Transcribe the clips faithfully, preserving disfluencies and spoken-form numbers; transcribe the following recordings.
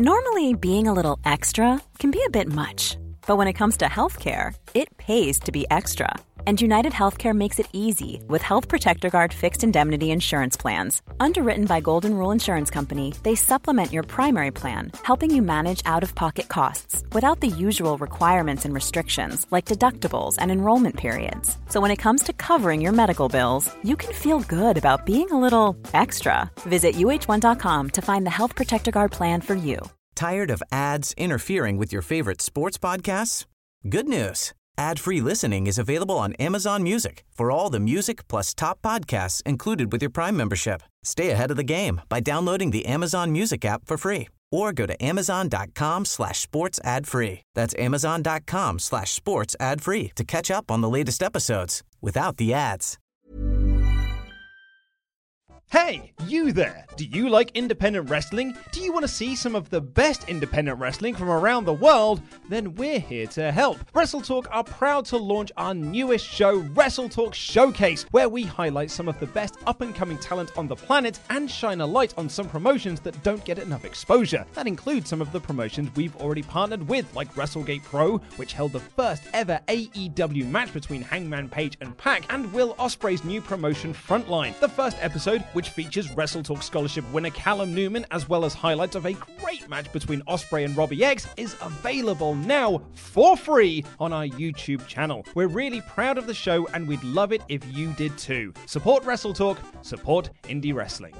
Normally, being a little extra can be a bit much, but when it comes to healthcare, it pays to be extra. And United Healthcare makes it easy with Health Protector Guard fixed indemnity insurance plans. Underwritten by Golden Rule Insurance Company, they supplement your primary plan, helping you manage out-of-pocket costs without the usual requirements and restrictions like deductibles and enrollment periods. So when it comes to covering your medical bills, you can feel good about being a little extra. Visit U H one dot com to find the Health Protector Guard plan for you. Tired of ads interfering with your favorite sports podcasts? Good news. Ad-free listening is available on Amazon Music for all the music plus top podcasts included with your Prime membership. Stay ahead of the game by downloading the Amazon Music app for free or go to amazon.com slash sports ad free. That's amazon.com slash sports ad free to catch up on the latest episodes without the ads. Hey, you there! Do you like independent wrestling? Do you want to see some of the best independent wrestling from around the world? Then we're here to help. WrestleTalk are proud to launch our newest show, WrestleTalk Showcase, where we highlight some of the best up-and-coming talent on the planet and shine a light on some promotions that don't get enough exposure. That includes some of the promotions we've already partnered with, like WrestleGate Pro, which held the first ever A E W match between Hangman Page and Pac, and Will Ospreay's new promotion, Frontline. The first episode, which features WrestleTalk Scholarship winner Callum Newman, as well as highlights of a great match between Ospreay and Robbie X, is available now for free on our YouTube channel. We're really proud of the show and we'd love it if you did too. Support WrestleTalk, support indie wrestling.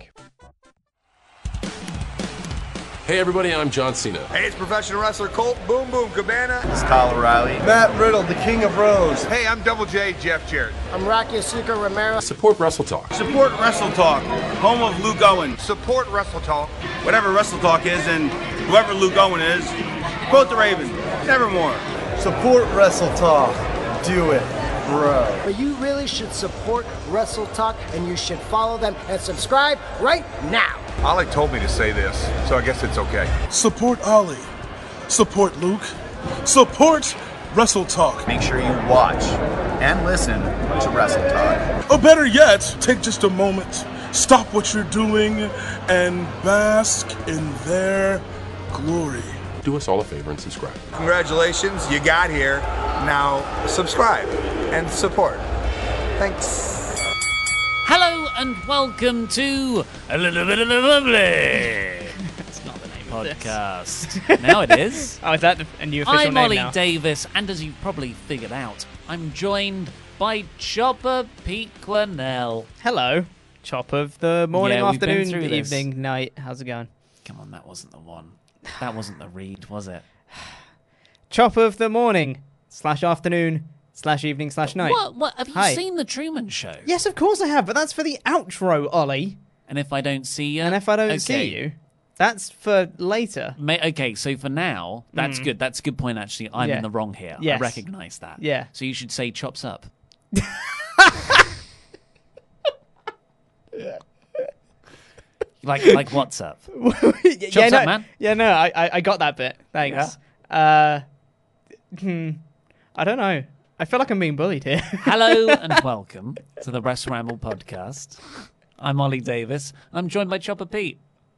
Hey everybody, I'm John Cena. Hey, it's professional wrestler Colt Boom Boom Cabana. It's Kyle O'Reilly. Matt Riddle, the King of Rose. Hey, I'm Double J, Jeff Jarrett. I'm Rocky Asuka Romero. Support WrestleTalk. Support WrestleTalk, home of Luke Owen. Support WrestleTalk. Whatever WrestleTalk is and whoever Luke Owen is, quote the Raven, nevermore. Support WrestleTalk. Do it, bro. But you really should support WrestleTalk and you should follow them and subscribe right now. Ollie told me to say this, so I guess it's okay. Support Ollie. Support Luke. Support WrestleTalk. Make sure you watch and listen to WrestleTalk. Or better yet, take just a moment, stop what you're doing, and bask in their glory. Do us all a favor and subscribe. Congratulations, you got here. Now subscribe and support. Thanks. Hello and welcome to A Little Bit of the Bubbly. It's not the name of podcast. Now it is. Oh, is that a new official I'm name Ollie now? Davis, and as you've probably figured out, I'm joined by Chopper Pete Quernell. Hello. Chop of the morning, Yeah, we've been afternoon, through this. evening, night. How's it going? Come on, that wasn't the one. That wasn't the read, was it? Chop of the morning slash afternoon slash evening slash night. What? What? Have you Hi. seen The Truman Show? Yes, of course I have, but that's for the outro, Ollie. And if I don't see you? And if I don't okay. see you, that's for later. Ma- okay, so for now, that's Mm. good. That's a good point, actually. I'm Yeah. in the wrong here. Yes. I recognise that. Yeah. So you should say chops up. Like, like what's up? yeah, Chops no, up, man. Yeah, no, I, I, I got that bit. Thanks. Uh, hmm, I don't know. I feel like I'm being bullied here. Hello and welcome to the Wrestle Ramble podcast. I'm Ollie Davis. I'm joined by Chopper Pete.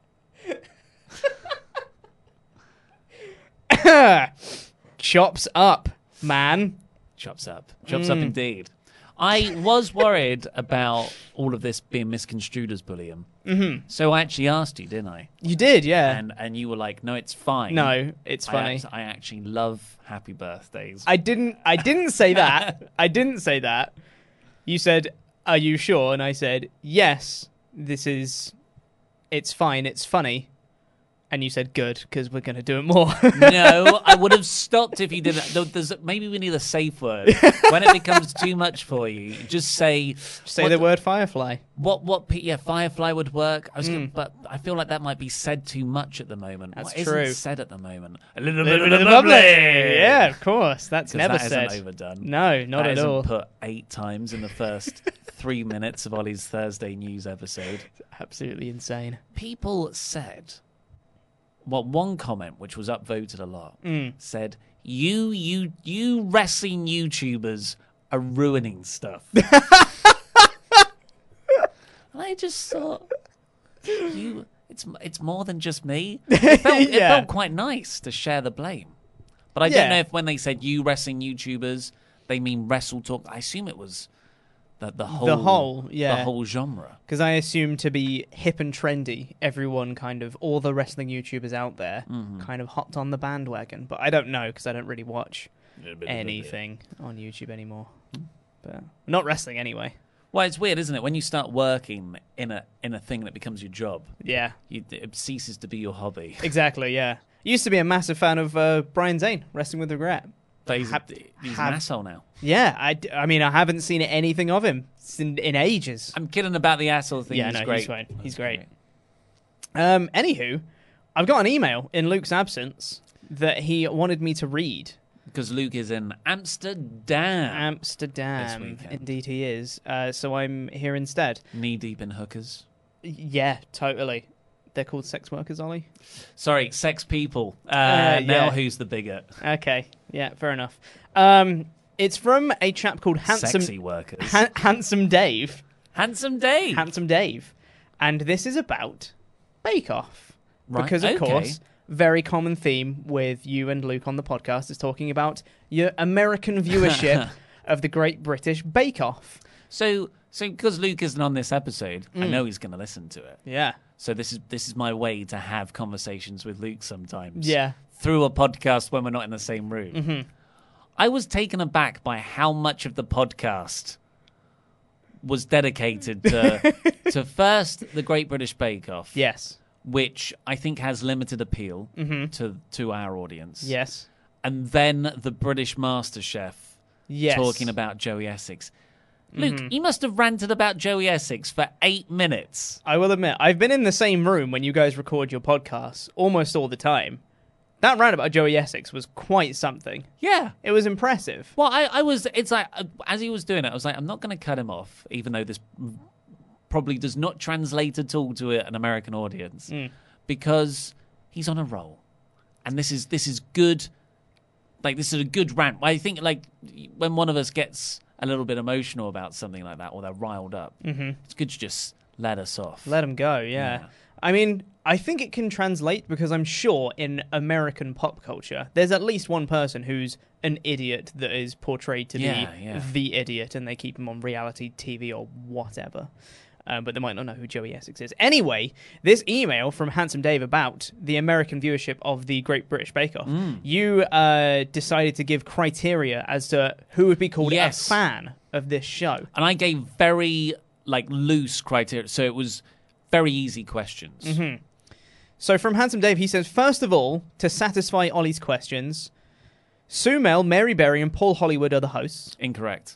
Chops up, man. Chops up. Chops up Mm. indeed. I was worried about all of this being misconstrued as bullying. Mm-hmm. So I actually asked you, didn't I? You did, yeah. And and you were like, no, it's fine. No, it's I funny. act- I actually love happy birthdays. I didn't. I didn't say that. I didn't say that. You said, "Are you sure?" And I said, "Yes. This is. It's fine. It's funny." And you said, "Good, because we're going to do it more." No, I would have stopped if you didn't. There- There's, maybe we need a safe word. When it becomes too much for you, just say... Say what- the word firefly. What, what, pe- yeah, firefly would work. I was gonna, Mm. but I feel like that might be said too much at the moment. That's What isn't true. said at the moment? A little, Little bit of bit of bubbly. bubbly. Yeah, of course. That's 'Cause never that said. isn't overdone. No, not That at isn't all. put eight times in the first three minutes of Ollie's Thursday news episode. Absolutely insane. People said... Well, one comment, which was upvoted a lot, Mm. said, you, you, you wrestling YouTubers are ruining stuff. And I just thought, you, it's it's more than just me. It felt, it Yeah. felt quite nice to share the blame. But I Yeah. don't know if when they said you wrestling YouTubers, they mean Wrestle Talk. I assume it was the the whole The whole, yeah. the whole genre. Because I assume to be hip and trendy, everyone kind of, all the wrestling YouTubers out there Mhm. kind of hopped on the bandwagon. But I don't know because I don't really watch Yeah, bit- anything on YouTube anymore. But not wrestling anyway. Well, it's weird, isn't it? When you start working in a in a thing that becomes your job, Yeah, you, it ceases to be your hobby. exactly, yeah. Used to be a massive fan of uh, Brian Zane, Wrestling with Regret. But he's, Have- he's have- an asshole now. Yeah, I, d- I mean, I haven't seen anything of him in, in ages. I'm kidding about the asshole thing. Yeah, he's no, great. he's fine. He's great. Um, anywho, I've got an email in Luke's absence that he wanted me to read. Because Luke is in Amsterdam. Amsterdam. This weekend. Indeed, he is. Uh, so I'm here instead. Knee deep in hookers. Yeah, totally. They're called sex workers, Ollie. Sorry, sex people. Uh, Uh, now yeah. who's the bigot? Okay, yeah, fair enough. Um, it's from a chap called Handsome Sexy workers. Han- Handsome Dave. Handsome Dave. Handsome Dave. And this is about Bake Off. Right, Because, of okay. course, very common theme with you and Luke on the podcast is talking about your American viewership of the Great British Bake Off. So, so because Luke isn't on this episode, I Mm. know he's going to listen to it. Yeah. So this is this is my way to have conversations with Luke sometimes. Yeah. Through a podcast when we're not in the same room. Mhm. I was taken aback by how much of the podcast was dedicated to to first the Great British Bake Off. Yes. Which I think has limited appeal Mhm. to to our audience. Yes. And then the British MasterChef Yes. talking about Joey Essex. Luke, Mhm. you must have ranted about Joey Essex for eight minutes. I will admit, I've been in the same room when you guys record your podcasts almost all the time. That rant about Joey Essex was quite something. Yeah. It was impressive. Well, I, I was, it's like, uh, as he was doing it, I was like, I'm not going to cut him off, even though this probably does not translate at all to an American audience, Mm. because he's on a roll. And this is, this is good. Like, this is a good rant. I think, like, when one of us gets a little bit emotional about something like that, or they're riled up, Mhm. it's good to just let us off. Let him go, yeah. Yeah. I mean, I think it can translate because I'm sure in American pop culture, there's at least one person who's an idiot that is portrayed to Yeah, be yeah. the idiot, and they keep him on reality T V or whatever. Um, but they might not know who Joey Essex is. Anyway, this email from Handsome Dave about the American viewership of the Great British Bake Off, Mm. you uh, decided to give criteria as to who would be called Yes. a fan of this show. And I gave very, like, loose criteria, so it was very easy questions. Mhm. So from Handsome Dave, he says, first of all, to satisfy Ollie's questions, Sue Mel, Mary Berry, and Paul Hollywood are the hosts. Incorrect.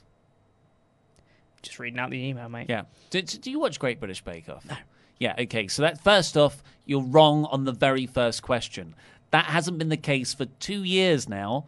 Just reading out the email, mate. Yeah. Do, do you watch Great British Bake Off? No. Yeah, okay. So that first off, you're wrong on the very first question. That hasn't been the case for two years now.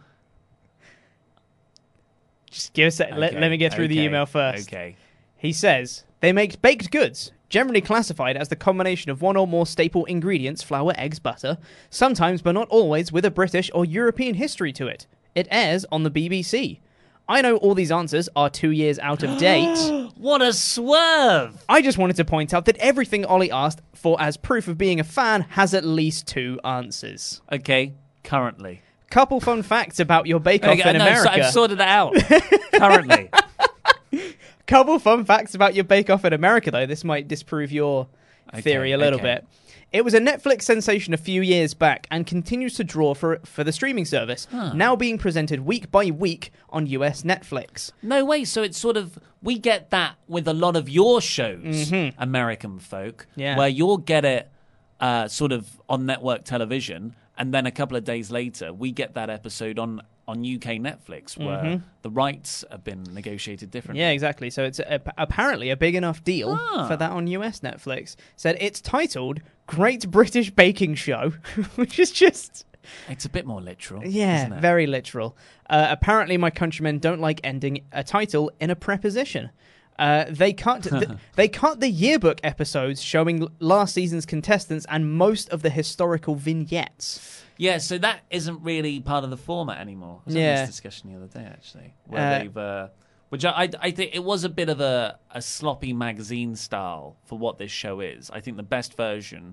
Just give us a, let, Okay, let me get through the okay, email first. Okay. He says, they make baked goods, generally classified as the combination of one or more staple ingredients, flour, eggs, butter, sometimes but not always with a British or European history to it. It airs on the B B C. I know all these answers are two years out of date. What a swerve! I just wanted to point out that everything Ollie asked for as proof of being a fan has at least two answers. Okay, currently. Couple fun facts about your Bake Off Okay, in no, so America. I've sorted that out. Currently. Couple fun facts about your Bake Off in America, though. This might disprove your Okay, theory a little okay. bit. It was a Netflix sensation a few years back and continues to draw for for the streaming service, Huh. now being presented week by week on U S Netflix. No way. So it's sort of, we get that with a lot of your shows, Mhm. American folk, Yeah. where you'll get it uh, sort of on network television, and then a couple of days later, we get that episode on, on U K Netflix, where Mhm. the rights have been negotiated differently. Yeah, exactly. So it's a, apparently a big enough deal Ah. for that on U S Netflix. Said it's titled Great British Baking Show, which is just... It's a bit more literal. Yeah, isn't it? very literal. Uh, apparently, my countrymen don't like ending a title in a preposition. Uh, they cut th- they cut the yearbook episodes showing l- last season's contestants and most of the historical vignettes. Yeah, so that isn't really part of the format anymore. I was having Yeah. this discussion the other day, actually, where Uh, they've, uh, which I, I, I think it was a bit of a, a sloppy magazine style for what this show is. I think the best version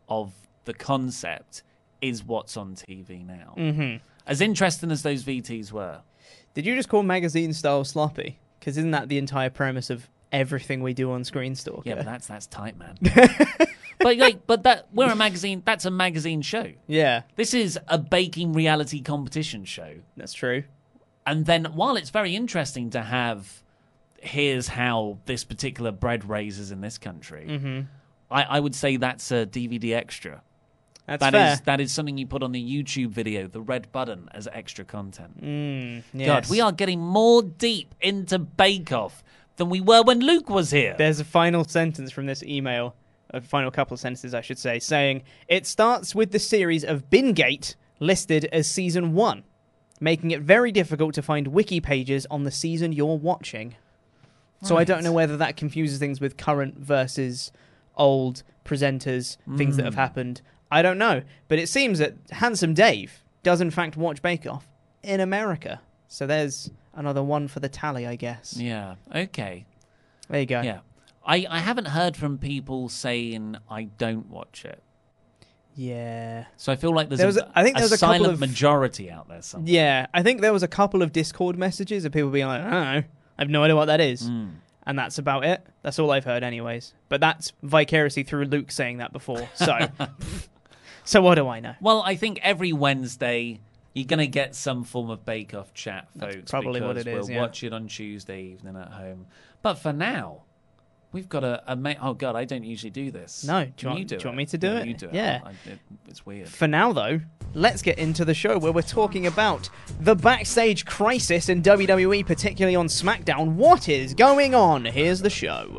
of the concept is what's on T V now. Mm-hmm. As interesting as those V Ts were. Did you just call magazine style sloppy? Because isn't that the entire premise of everything we do on Screenstalker? Yeah, but that's that's tight, man. But like, but that we're a magazine. That's a magazine show. Yeah, this is a baking reality competition show. That's true. And then, while it's very interesting to have, here's how this particular bread raises in this country. Mm-hmm. I, I would say that's a D V D extra. That's that fair. is that is something you put on the YouTube video, the red button, as extra content. Mm, yes. God, we are getting more deep into Bake Off than we were when Luke was here. There's a final sentence from this email, a final couple of sentences, I should say, saying, it starts with the series of Bingate listed as Season one, making it very difficult to find wiki pages on the season you're watching. So Right. I don't know whether that confuses things with current versus old presenters, things that have Mm. happened. I don't know. But it seems that Handsome Dave does in fact watch Bake Off in America. So there's another one for the tally, I guess. Yeah, okay. There you go. Yeah. I, I haven't heard from people saying I don't watch it. Yeah. So I feel like there's There a, was a- I think a there was a silent couple of- majority out there somewhere. Yeah, I think there was a couple of Discord messages of people being like, I don't know, I have no idea what that is. Mm. And that's about it. That's all I've heard anyways. But that's vicariously through Luke saying that before. So, so what do I know? Well, I think every Wednesday you're going to get some form of Bake Off chat, folks. That's probably what because it is, We'll yeah. watch it on Tuesday evening at home. But for now, we've got a, a ma- oh god, I don't usually do this. No, do you Can want- you do, do you want it? me to do Yeah, it? You do it. Yeah. I, it, it's weird. For now, though, let's get into the show where we're talking about the backstage crisis in W W E, particularly on SmackDown. What is going on? Here's the show.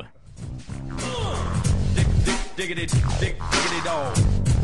Diggity, dig, diggity dog.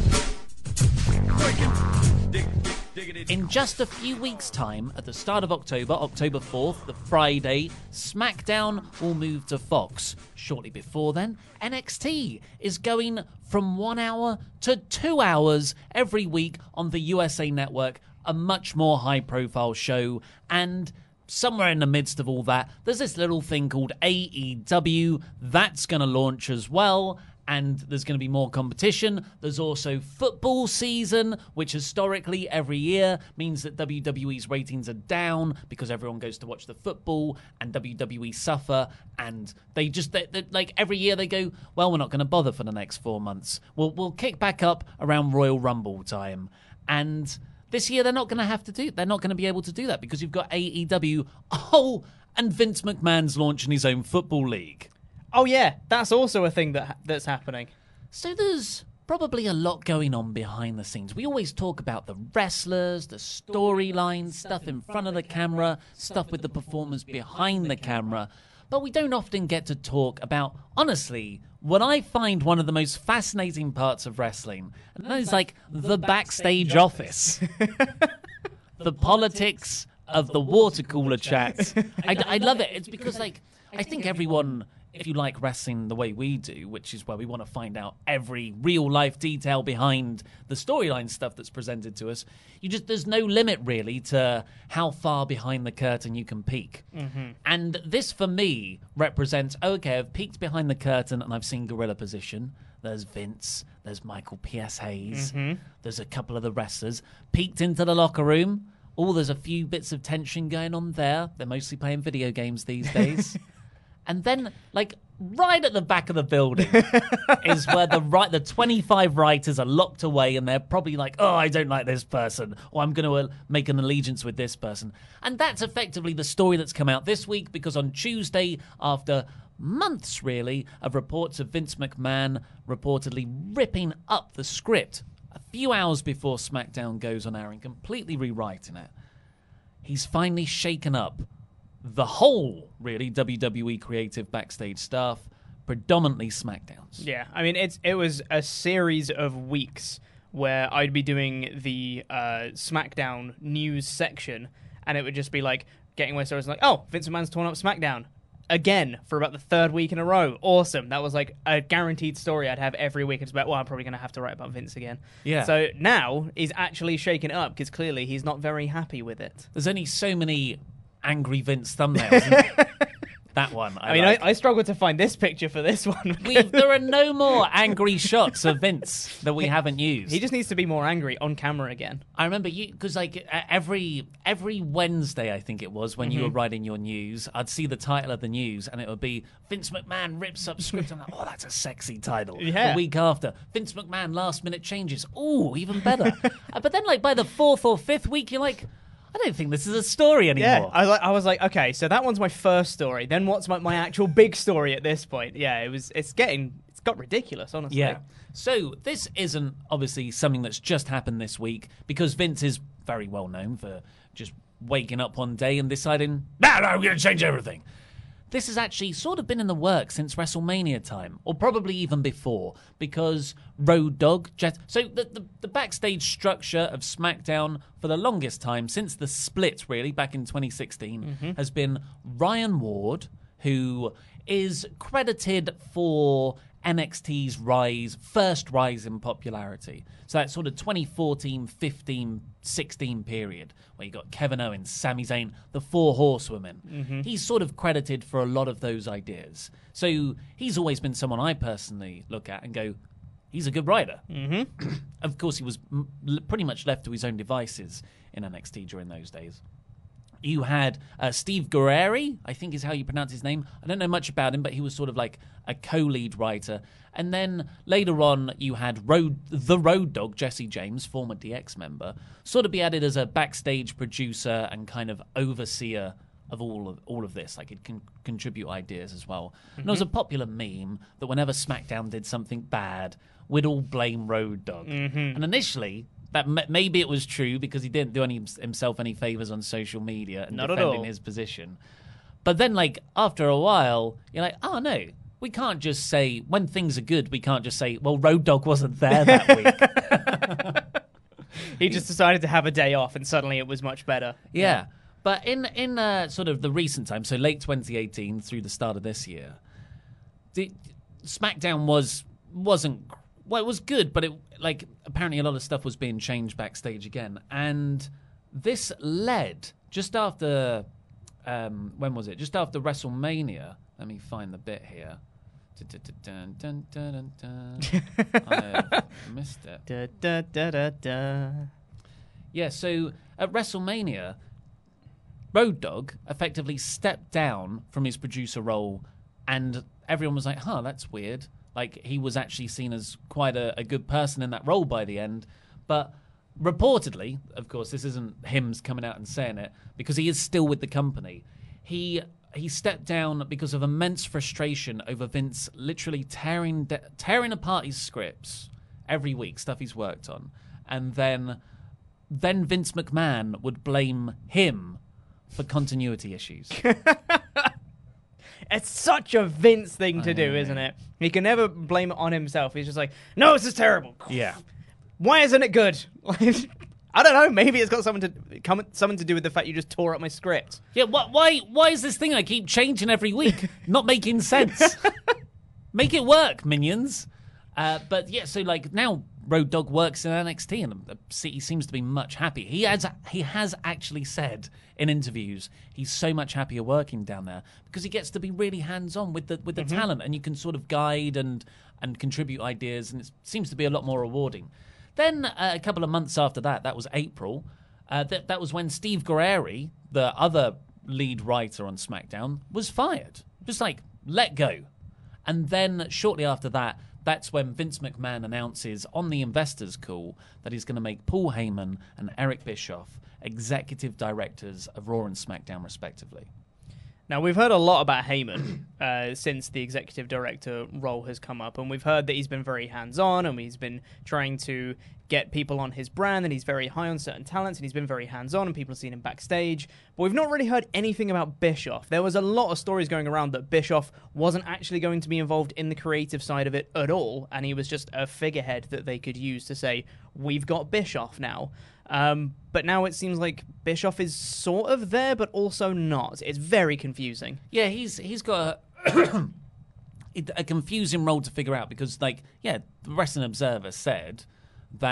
In just a few weeks' time, at the start of October, October fourth, the Friday, SmackDown will move to Fox. Shortly before then, N X T is going from one hour to two hours every week on the U S A Network, a much more high-profile show. And somewhere in the midst of all that, there's this little thing called A E W that's going to launch as well. And there's going to be more competition. There's also football season, which historically every year means that W W E's ratings are down because everyone goes to watch the football and W W E suffer. And they just, they, they, like every year they go, well, we're not going to bother for the next four months. We'll, we'll kick back up around Royal Rumble time. And this year they're not going to have to do, they're not going to be able to do that because you've got A E W. Oh, and Vince McMahon's launching his own football league. Oh, yeah, that's also a thing that that's happening. So there's probably a lot going on behind the scenes. We always talk about the wrestlers, the storylines, stuff in front of the camera, stuff with the performers behind the camera, but we don't often get to talk about, honestly, what I find one of the most fascinating parts of wrestling, and that is like the backstage office. The politics of the water cooler chat. I, I love it. It's because, like, I think everyone, if you like wrestling the way we do, which is where we want to find out every real-life detail behind the storyline stuff that's presented to us, you just there's no limit, really, to how far behind the curtain you can peek. Mm-hmm. And this, for me, represents, okay, I've peeked behind the curtain and I've seen Gorilla Position. There's Vince. There's Michael P S. Hayes. Mhm. There's a couple of the wrestlers. Peeked into the locker room. Oh, there's a few bits of tension going on there. They're mostly playing video games these days. And then, like, right at the back of the building is where the right, the twenty-five writers are locked away, and they're probably like, oh, I don't like this person, or I'm going to uh, make an allegiance with this person. And that's effectively the story that's come out this week, because on Tuesday, after months, really, of reports of Vince McMahon reportedly ripping up the script a few hours before SmackDown goes on air and completely rewriting it, he's finally shaken up the whole, really, W W E creative backstage staff, predominantly SmackDowns. Yeah, I mean, it's it was a series of weeks where I'd be doing the uh, SmackDown news section, and it would just be like getting my stories like, oh, Vince McMahon's torn up SmackDown again for about the third week in a row. Awesome. That was like a guaranteed story I'd have every week. It's about, well, I'm probably going to have to write about Vince again. Yeah. So now he's actually shaken it up because clearly he's not very happy with it. There's only so many angry Vince thumbnails. That one. I, I mean, like. I, I struggled to find this picture for this one. We've, there are no more angry shots of Vince that we haven't used. He just needs to be more angry on camera again. I remember you because like every every Wednesday, I think it was when mm-hmm. you were writing your news, I'd see the title of the news and it would be Vince McMahon rips up script. I'm like, oh, that's a sexy title. Yeah. The week after, Vince McMahon last minute changes. Ooh, even better. uh, but then like by the fourth or fifth week, you're like, I don't think this is a story anymore. Yeah, I, I was like, okay, so that one's my first story. Then what's my, my actual big story at this point? Yeah, it was. It's getting. It's got ridiculous, honestly. Yeah. So this isn't obviously something that's just happened this week because Vince is very well known for just waking up one day and deciding, no, no, I'm going to change everything. This has actually sort of been in the works since WrestleMania time, or probably even before, because Road Dogg... Jet- so the, the, the backstage structure of SmackDown for the longest time, since the split, really, back in twenty sixteen, mm-hmm. has been Ryan Ward, who is credited for N X T's rise, first rise in popularity. So that sort of twenty fourteen, fifteen, sixteen period where you got Kevin Owens, Sami Zayn, the Four Horsewomen. Mm-hmm. He's sort of credited for a lot of those ideas. So he's always been someone I personally look at and go, he's a good writer. Mm-hmm. Of course, he was m- pretty much left to his own devices in N X T during those days. You had uh, Steve Guerreri, I think is how you pronounce his name. I don't know much about him, but he was sort of like a co-lead writer. And then later on, you had Road, the Road Dogg, Jesse James, former D X member, sort of be added as a backstage producer and kind of overseer of all of all of this. Like, it can contribute ideas as well. Mm-hmm. And there was a popular meme that whenever SmackDown did something bad, we'd all blame Road Dogg. Mm-hmm. And initially... that m- maybe it was true because he didn't do any himself any favors on social media and Not at defending all. his position. But then, like, after a while, you're like, oh no, we can't just say when things are good. We can't just say, well, Road Dogg wasn't there that week. He just decided to have a day off, and suddenly it was much better. Yeah, yeah. But in in uh, sort of the recent time, so late twenty eighteen through the start of this year, the, SmackDown was wasn't. Well, it was good, but it like apparently a lot of stuff was being changed backstage again, and this led just after um, when was it? Just after WrestleMania. Let me find the bit here. Dun, dun, dun, dun, dun. I missed it. Da, da, da, da, da. Yeah, so at WrestleMania, Road Dogg effectively stepped down from his producer role, and everyone was like, "Huh, that's weird." Like, he was actually seen as quite a, a good person in that role by the end. But reportedly, of course, this isn't him coming out and saying it, because he is still with the company. He he stepped down because of immense frustration over Vince literally tearing de- tearing apart his scripts every week, stuff he's worked on. And then, then Vince McMahon would blame him for continuity issues. It's such a Vince thing to do, isn't it? He can never blame it on himself. He's just like, no, this is terrible. Yeah. Why isn't it good? I don't know. Maybe it's got something to come, something to do with the fact you just tore up my script. Yeah. Wh- why? Why is this thing I keep changing every week not making sense? Make it work, minions. Uh, but yeah, so like now Road Dogg works in N X T and he seems to be much happy. He has he has actually said in interviews he's so much happier working down there because he gets to be really hands-on with the with the mm-hmm. talent, and you can sort of guide and and contribute ideas, and it seems to be a lot more rewarding. Then uh, a couple of months after that, that was April, uh, that that was when Steve Guerreri, the other lead writer on SmackDown, was fired. Just like let go. And then shortly after that, that's when Vince McMahon announces on the investors call that he's going to make Paul Heyman and Eric Bischoff executive directors of Raw and SmackDown, respectively. Now, we've heard a lot about Heyman uh, since the executive director role has come up, and we've heard that he's been very hands-on, and he's been trying to get people on his brand, and he's very high on certain talents, and he's been very hands-on, and people have seen him backstage. But we've not really heard anything about Bischoff. There was a lot of stories going around that Bischoff wasn't actually going to be involved in the creative side of it at all, and he was just a figurehead that they could use to say, we've got Bischoff now. Um, but now it seems like Bischoff is sort of there, but also not. It's very confusing. Yeah, he's he's got a, a confusing role to figure out because, like, yeah, the Wrestling Observer said that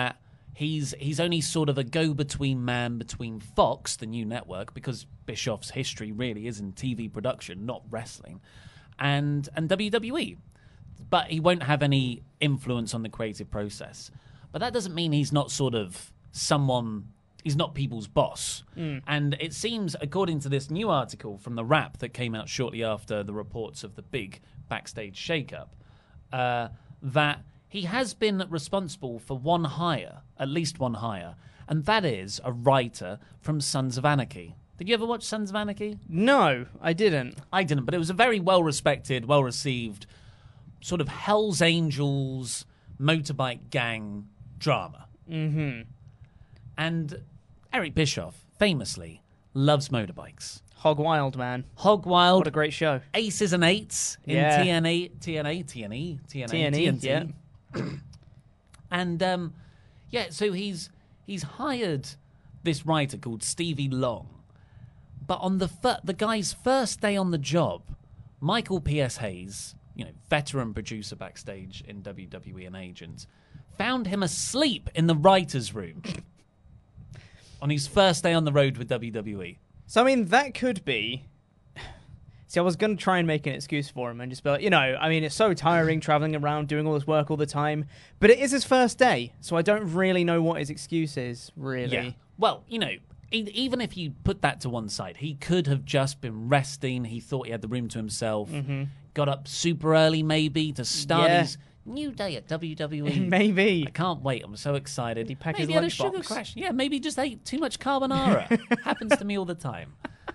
He's he's only sort of a go-between man between Fox, the new network, because Bischoff's history really is in T V production, not wrestling, and and W W E. But he won't have any influence on the creative process. But that doesn't mean he's not sort of someone, he's not people's boss. Mm. And it seems, according to this new article from The Wrap that came out shortly after the reports of the big backstage shakeup, uh, that he has been responsible for one hire, at least one hire, and that is a writer from Sons of Anarchy. Did you ever watch Sons of Anarchy? No, I didn't. I didn't, but it was a very well-respected, well-received sort of Hells Angels motorbike gang drama. Mm-hmm. And Eric Bischoff, famously, loves motorbikes. Hog Wild, man. Hog Wild. What a great show. Aces and Eights in Yeah. T N A, T N A, T N E, T N A, T N E, T N T. yeah. And, um, yeah, so he's he's hired this writer called Stevie Long. But on the fir- the guy's first day on the job, Michael P S. Hayes, you know, veteran producer backstage in W W E and agent, found him asleep in the writer's room on his first day on the road with W W E. So, I mean, that could be... See, I was going to try and make an excuse for him and just be like, you know, I mean, it's so tiring traveling around, doing all this work all the time, but it is his first day, so I don't really know what his excuse is, really. Yeah. Well, you know, e- even if you put that to one side, he could have just been resting. He thought he had the room to himself. Mhm. Got up super early, maybe, to start Yeah. his new day at W W E. Maybe. I can't wait. I'm so excited. He packed maybe his had a sugar lunchbox. crash. Yeah, maybe just ate too much carbonara. Happens to me all the time.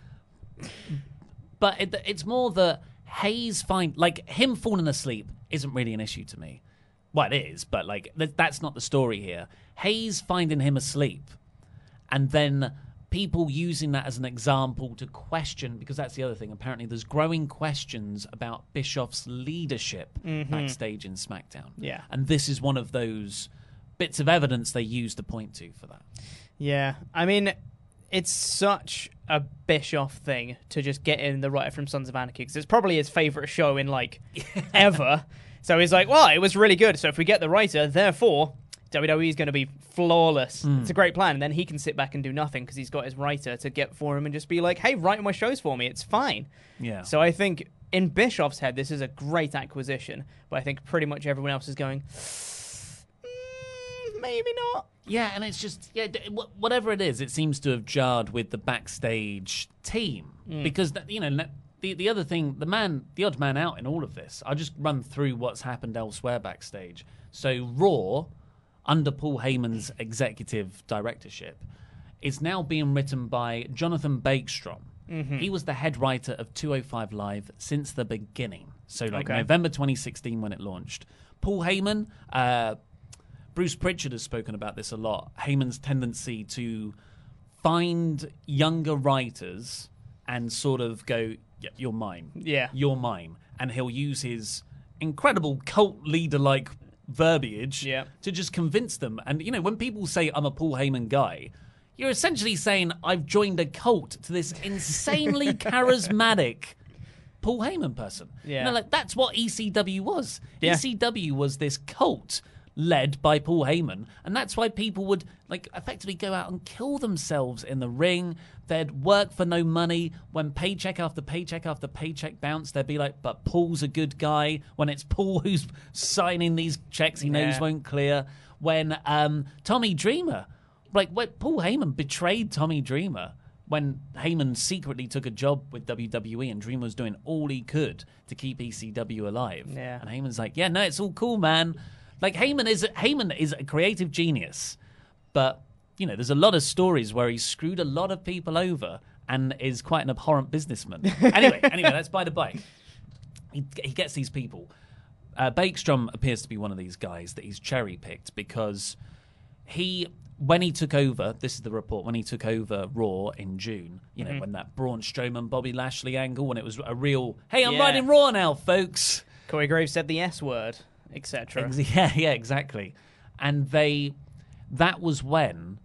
But it, it's more that Hayes find like him falling asleep isn't really an issue to me. Well, it is, but like th- that's not the story here. Hayes finding him asleep, and then people using that as an example to question, because that's the other thing. Apparently, there's growing questions about Bischoff's leadership Mhm. backstage in SmackDown. Yeah. And this is one of those bits of evidence they use to point to for that. Yeah, I mean, it's such a Bischoff thing to just get in the writer from Sons of Anarchy, because it's probably his favourite show in, like, ever. So he's like, well, it was really good, so if we get the writer, therefore, W W E is going to be flawless. Mm. It's a great plan, and then he can sit back and do nothing, because he's got his writer to get for him and just be like, hey, write my shows for me, it's fine. Yeah. So I think, in Bischoff's head, this is a great acquisition, but I think pretty much everyone else is going, mm, maybe not. Yeah, and it's just yeah, d- wh- whatever it is, it seems to have jarred with the backstage team Mm. because that, you know n- the the other thing, the man, the odd man out in all of this. I'll just run through what's happened elsewhere backstage. So Raw, under Paul Heyman's executive directorship, is now being written by Jonathan Bakestrom. Mhm. He was the head writer of two oh five Live since the beginning. So like Okay. November twenty sixteen when it launched. Paul Heyman. Uh, Bruce Pritchard has spoken about this a lot. Heyman's tendency to find younger writers and sort of go, yeah, you're mine. Yeah. You're mine. And he'll use his incredible cult leader-like verbiage Yeah. to just convince them. And, you know, when people say, I'm a Paul Heyman guy, you're essentially saying, I've joined a cult to this insanely charismatic Paul Heyman person. Yeah. You know, like, that's what E C W was. Yeah. E C W was this cult led by Paul Heyman, and that's why people would like effectively go out and kill themselves in the ring. They'd work for no money. When paycheck after paycheck after paycheck bounced, they'd be like, but Paul's a good guy. When it's Paul who's signing these checks he knows Yeah. won't clear. When um, Tommy Dreamer, like when Paul Heyman betrayed Tommy Dreamer when Heyman secretly took a job with W W E and Dreamer was doing all he could to keep E C W alive. Yeah. And Heyman's like, yeah, no, it's all cool, man. Like Heyman is Heyman is a creative genius, but you know, there's a lot of stories where he's screwed a lot of people over and is quite an abhorrent businessman. anyway, anyway, that's by the by. He, he gets these people. Uh, Bakestrom appears to be one of these guys that he's cherry picked because he, when he took over, this is the report, when he took over Raw in June, you know, Mhm. when that Braun Strowman, Bobby Lashley angle, when it was a real, hey, I'm Yeah. riding Raw now, folks. Corey Graves said the S word, et cetera. Ex- Yeah, yeah, exactly. And they, that was when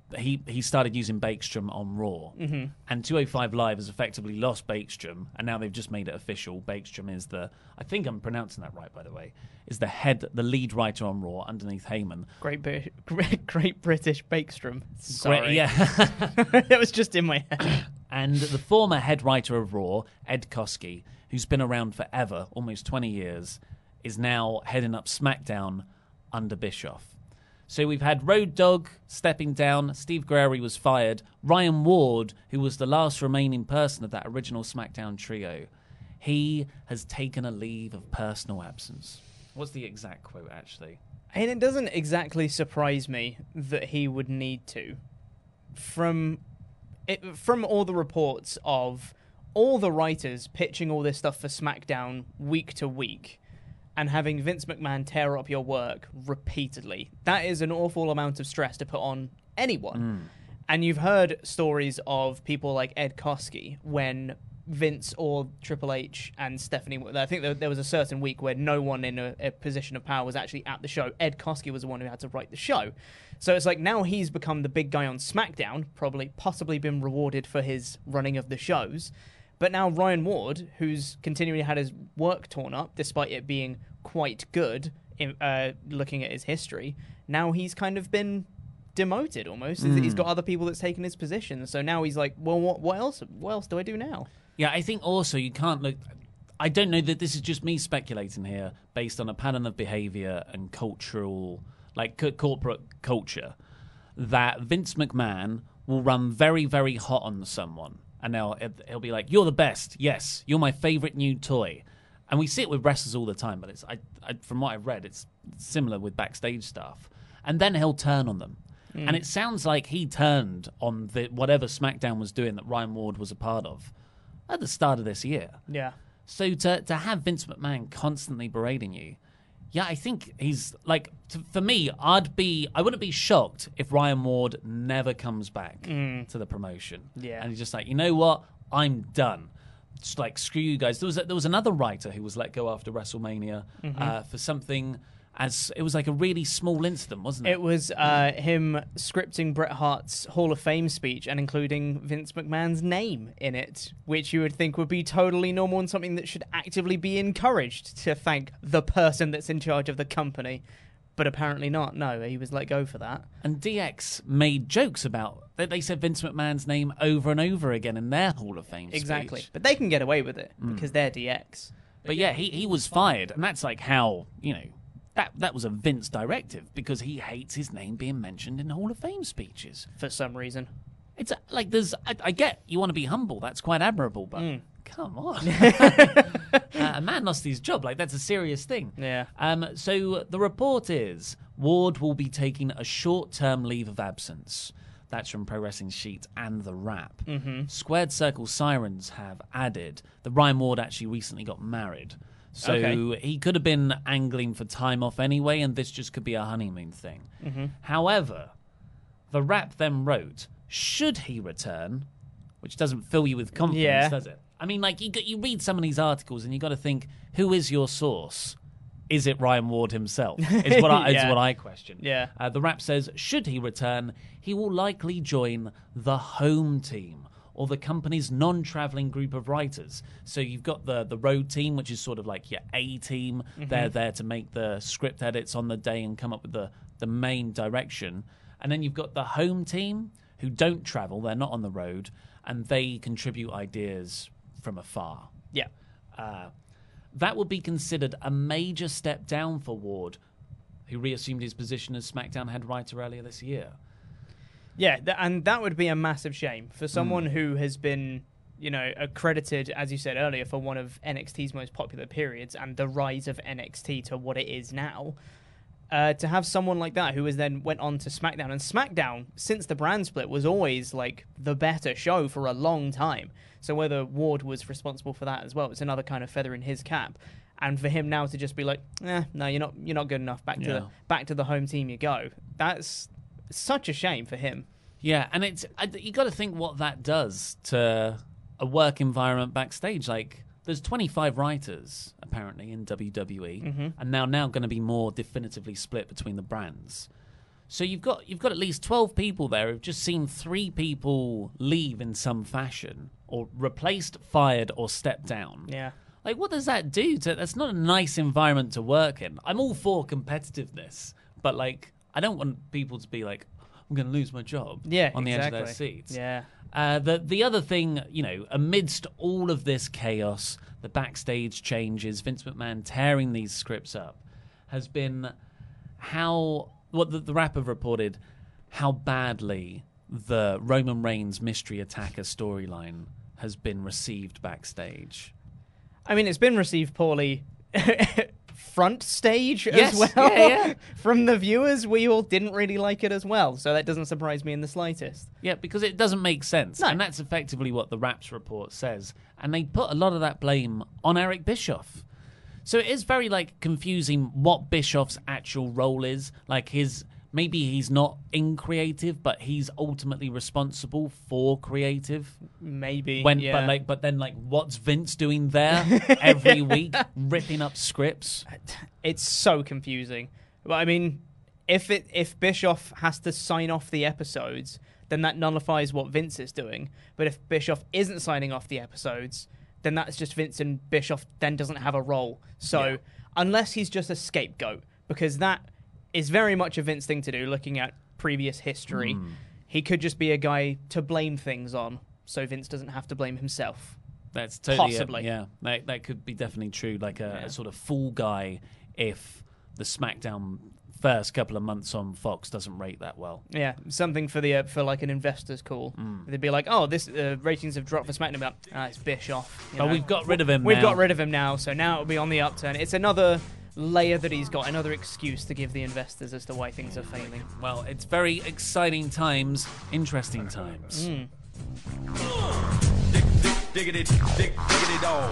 he he started using Bakestrom on Raw, mm-hmm. and two oh five Live has effectively lost Bakestrom, and now they've just made it official. Bakestrom is the, I think I'm pronouncing that right, by the way, is the head, the lead writer on Raw underneath Heyman. Great, Bi- great, great British Bakestrom. Sorry, Great, yeah, that was just in my head. And the former head writer of Raw, Ed Koskey, who's been around forever, almost twenty years, is now heading up SmackDown under Bischoff. So we've had Road Dogg stepping down, Steve Guerrero was fired, Ryan Ward, who was the last remaining person of that original SmackDown trio, he has taken a leave of personal absence. What's the exact quote, actually? And it doesn't exactly surprise me that he would need to. From it, from all the reports of all the writers pitching all this stuff for SmackDown week to week, and having Vince McMahon tear up your work repeatedly. That is an awful amount of stress to put on anyone. Mm. And you've heard stories of people like Ed Koskey when Vince or Triple H and Stephanie... I think there, there was a certain week where no one in a, a position of power was actually at the show. Ed Koskey was the one who had to write the show. So it's like now he's become the big guy on SmackDown, probably possibly been rewarded for his running of the shows. But now Ryan Ward, who's continually had his work torn up, despite it being quite good, in, uh, looking at his history, now he's kind of been demoted almost. Mm. He's got other people that's taken his position. So now he's like, well, what, what else? What else do I do now? Yeah, I think also you can't look... I don't know that this is just me speculating here based on a pattern of behavior and cultural, like c- corporate culture, that Vince McMahon will run very, very hot on someone. And now he'll be like, you're the best. Yes, you're my favorite new toy. And we see it with wrestlers all the time, but it's I, I, from what I've read, it's similar with backstage stuff. And then he'll turn on them. Mm. And it sounds like he turned on the whatever SmackDown was doing that Ryan Ward was a part of at the start of this year. Yeah. So to to have Vince McMahon constantly berating you, yeah, I think he's like, to, for me, I'd be, I wouldn't be shocked if Ryan Ward never comes back mm. to the promotion. Yeah. And he's just like, you know what? I'm done. Just like, screw you guys. There was a, there was another writer who was let go after WrestleMania mm-hmm. uh, for something as, it was like a really small incident, wasn't it? It was uh, him scripting Bret Hart's Hall of Fame speech and including Vince McMahon's name in it, which you would think would be totally normal and something that should actively be encouraged to thank the person that's in charge of the company. But apparently not. No, he was let go for that. And D X made jokes about, they, they said Vince McMahon's name over and over again in their Hall of Fame speech. Exactly. But they can get away with it Mm. because they're D X. But yeah, he, he was fired. And that's like how, you know, that that was a Vince directive because he hates his name being mentioned in Hall of Fame speeches. For some reason. It's a, like there's, I, I get you want to be humble. That's quite admirable, but Mm. come on. uh, a man lost his job. Like, that's a serious thing. Yeah. Um. So the report is Ward will be taking a short-term leave of absence. That's from Pro Wrestling Sheet and The Wrap. Mm-hmm. Squared Circle Sirens have added that Ryan Ward actually recently got married. So Okay. he could have been angling for time off anyway, and this just could be a honeymoon thing. Mm-hmm. However, The Wrap then wrote, should he return, which doesn't fill you with confidence, Yeah. does it? I mean, like, you, you read some of these articles and you got to think, who is your source? Is it Ryan Ward himself? Is what I, Yeah. is what I question. Yeah. Uh, the Wrap says, should he return, he will likely join the home team, or the company's non-traveling group of writers. So you've got the the road team, which is sort of like your A team. Mhm. They're there to make the script edits on the day and come up with the, the main direction. And then you've got the home team, who don't travel, they're not on the road, and they contribute ideas from afar. Yeah. Uh, that would be considered a major step down for Ward, who reassumed his position as SmackDown head writer earlier this year. Yeah, th- and that would be a massive shame for someone Mm. who has been, you know, accredited, as you said earlier, for one of N X T's most popular periods and the rise of N X T to what it is now. Uh, to have someone like that who has then went on to SmackDown, and SmackDown, since the brand split, was always like the better show for a long time. So whether Ward was responsible for that as well, it's another kind of feather in his cap. And for him now to just be like, eh, no, you're not, you're not good enough. Back to Yeah. the back to the home team you go. That's such a shame for him. Yeah, and it's I, you got to think what that does to a work environment backstage. Like, there's twenty-five writers apparently in W W E, Mhm. and now now going to be more definitively split between the brands. So you've got you've got at least twelve people there who've just seen three people leave in some fashion, or replaced, fired, or stepped down. Yeah. Like, what does that do? To, that's not a nice environment to work in. I'm all for competitiveness, but, like, I don't want people to be like, I'm going to lose my job yeah, on the exactly. edge of their seats. Yeah. Uh, the, the other thing, you know, amidst all of this chaos, the backstage changes, Vince McMahon tearing these scripts up, has been how, what the, the Wrap have reported, how badly the Roman Reigns mystery attacker storyline has been received backstage. I mean, it's been received poorly front stage yes, as well. Yeah, yeah. From the viewers, we all didn't really like it as well, so that doesn't surprise me in the slightest. Yeah, because it doesn't make sense. No. And that's effectively what the Wraps report says. And they put a lot of that blame on Eric Bischoff. So it is very, like, confusing what Bischoff's actual role is. Like, his... Maybe he's not in creative, but he's ultimately responsible for creative. Maybe, when, yeah. But like, but then, like, what's Vince doing there every week, ripping up scripts? It's so confusing. But I mean, if it if Bischoff has to sign off the episodes, then that nullifies what Vince is doing. But if Bischoff isn't signing off the episodes, then that's just Vince, and Bischoff then doesn't have a role. So Yeah. unless he's just a scapegoat, because that is very much a Vince thing to do, looking at previous history. Mm. He could just be a guy to blame things on, so Vince doesn't have to blame himself. That's totally Possibly. It. Yeah, that, that could be definitely true. Like a, Yeah. a sort of fool guy if the SmackDown first couple of months on Fox doesn't rate that well. Yeah, something for the uh, for like an investors call. Mm. They'd be like, "Oh, this uh, ratings have dropped for SmackDown." Like, ah, it's Bischoff. You But know? we've got rid of him We've now. got rid of him now, so now it'll be on the upturn. It's another layer that he's got, another excuse to give the investors as to why things are failing. Well, it's very exciting times, interesting times. Mm. Dig, dig, diggity, dig, diggity dog.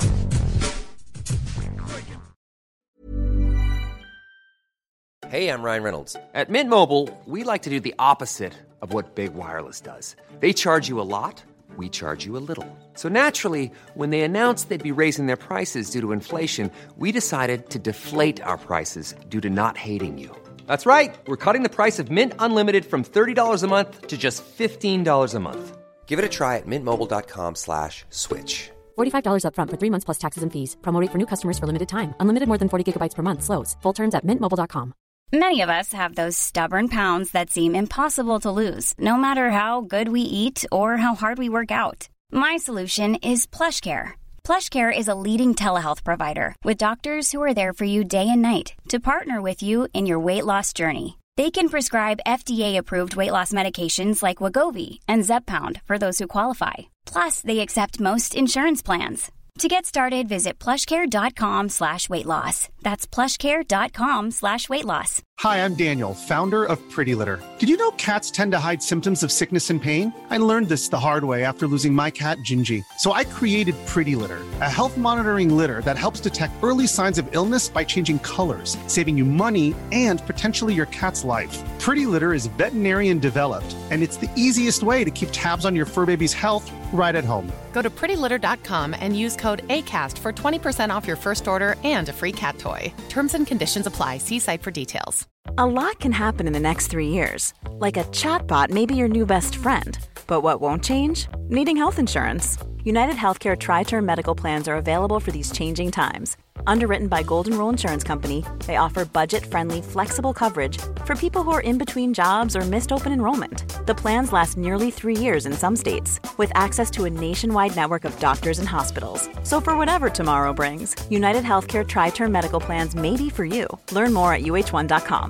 Hey, I'm Ryan Reynolds. At Mint Mobile, we like to do the opposite of what Big Wireless does. They charge you a lot, we charge you a little. So naturally, when they announced they'd be raising their prices due to inflation, we decided to deflate our prices due to not hating you. That's right. We're cutting the price of Mint Unlimited from thirty dollars a month to just fifteen dollars a month. Give it a try at mintmobile.com slash switch. forty-five dollars up front for three months plus taxes and fees. Promo rate for new customers for limited time. Unlimited more than forty gigabytes per month. Slows full terms at mint mobile dot com. Many of us have those stubborn pounds that seem impossible to lose, no matter how good we eat or how hard we work out. My solution is PlushCare. PlushCare is a leading telehealth provider with doctors who are there for you day and night to partner with you in your weight loss journey. They can prescribe F D A-approved weight loss medications like Wegovy and Zepbound for those who qualify. Plus, they accept most insurance plans. To get started, visit plushcare.com slash weight loss. That's plushcare.com slash weight loss. Hi, I'm Daniel, founder of Pretty Litter. Did you know cats tend to hide symptoms of sickness and pain? I learned this the hard way after losing my cat, Gingy. So I created Pretty Litter, a health monitoring litter that helps detect early signs of illness by changing colors, saving you money and potentially your cat's life. Pretty Litter is veterinarian developed, and it's the easiest way to keep tabs on your fur baby's health right at home. Go to pretty litter dot com and use code ACAST for twenty percent off your first order and a free cat toy. Terms and conditions apply. See site for details. A lot can happen in the next three years. Like a chatbot may be your new best friend. But what won't change? Needing health insurance. United Healthcare Tri-Term Medical Plans are available for these changing times. Underwritten by Golden Rule Insurance Company, they offer budget-friendly, flexible coverage for people who are in between jobs or missed open enrollment. The plans last nearly three years in some states, with access to a nationwide network of doctors and hospitals. So for whatever tomorrow brings, United Healthcare Tri-Term Medical Plans may be for you. Learn more at U H one dot com.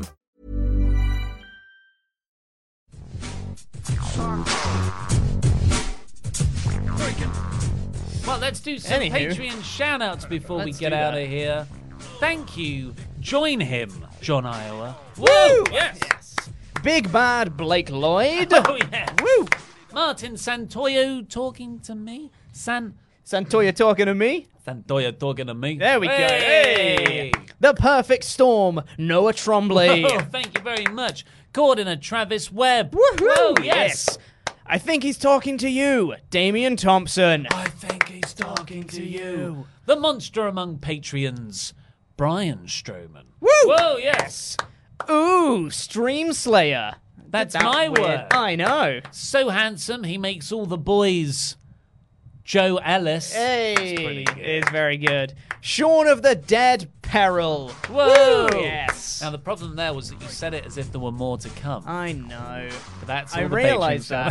Well, let's do some Anywho. Patreon shout-outs before we Let's get do out that. of here. Thank you. Join him, John Iowa. Woo! Yes! Big bad Blake Lloyd. Oh, yeah. Woo! Martin Santoyo talking to me. San... Santoya talking to me. Santoya talking to me. There we go. Hey! Hey! The perfect storm, Noah Trombley. Oh, thank you very much. Coordinator Travis Webb. Woohoo! Oh, Yes. I think he's talking to you, Damian Thompson. I think he's talking to you. The monster among Patreons, Brian Strowman. Woo! Whoa, yes. Ooh, Stream Slayer. That's That my weird. word. I know. So handsome, he makes all the boys Joe Ellis. Hey, it's very good. Shaun of the Dead Peril. Whoa! Woo, yes. Now the problem there was that you said it as if there were more to come. I know. But that's all I the realised patrons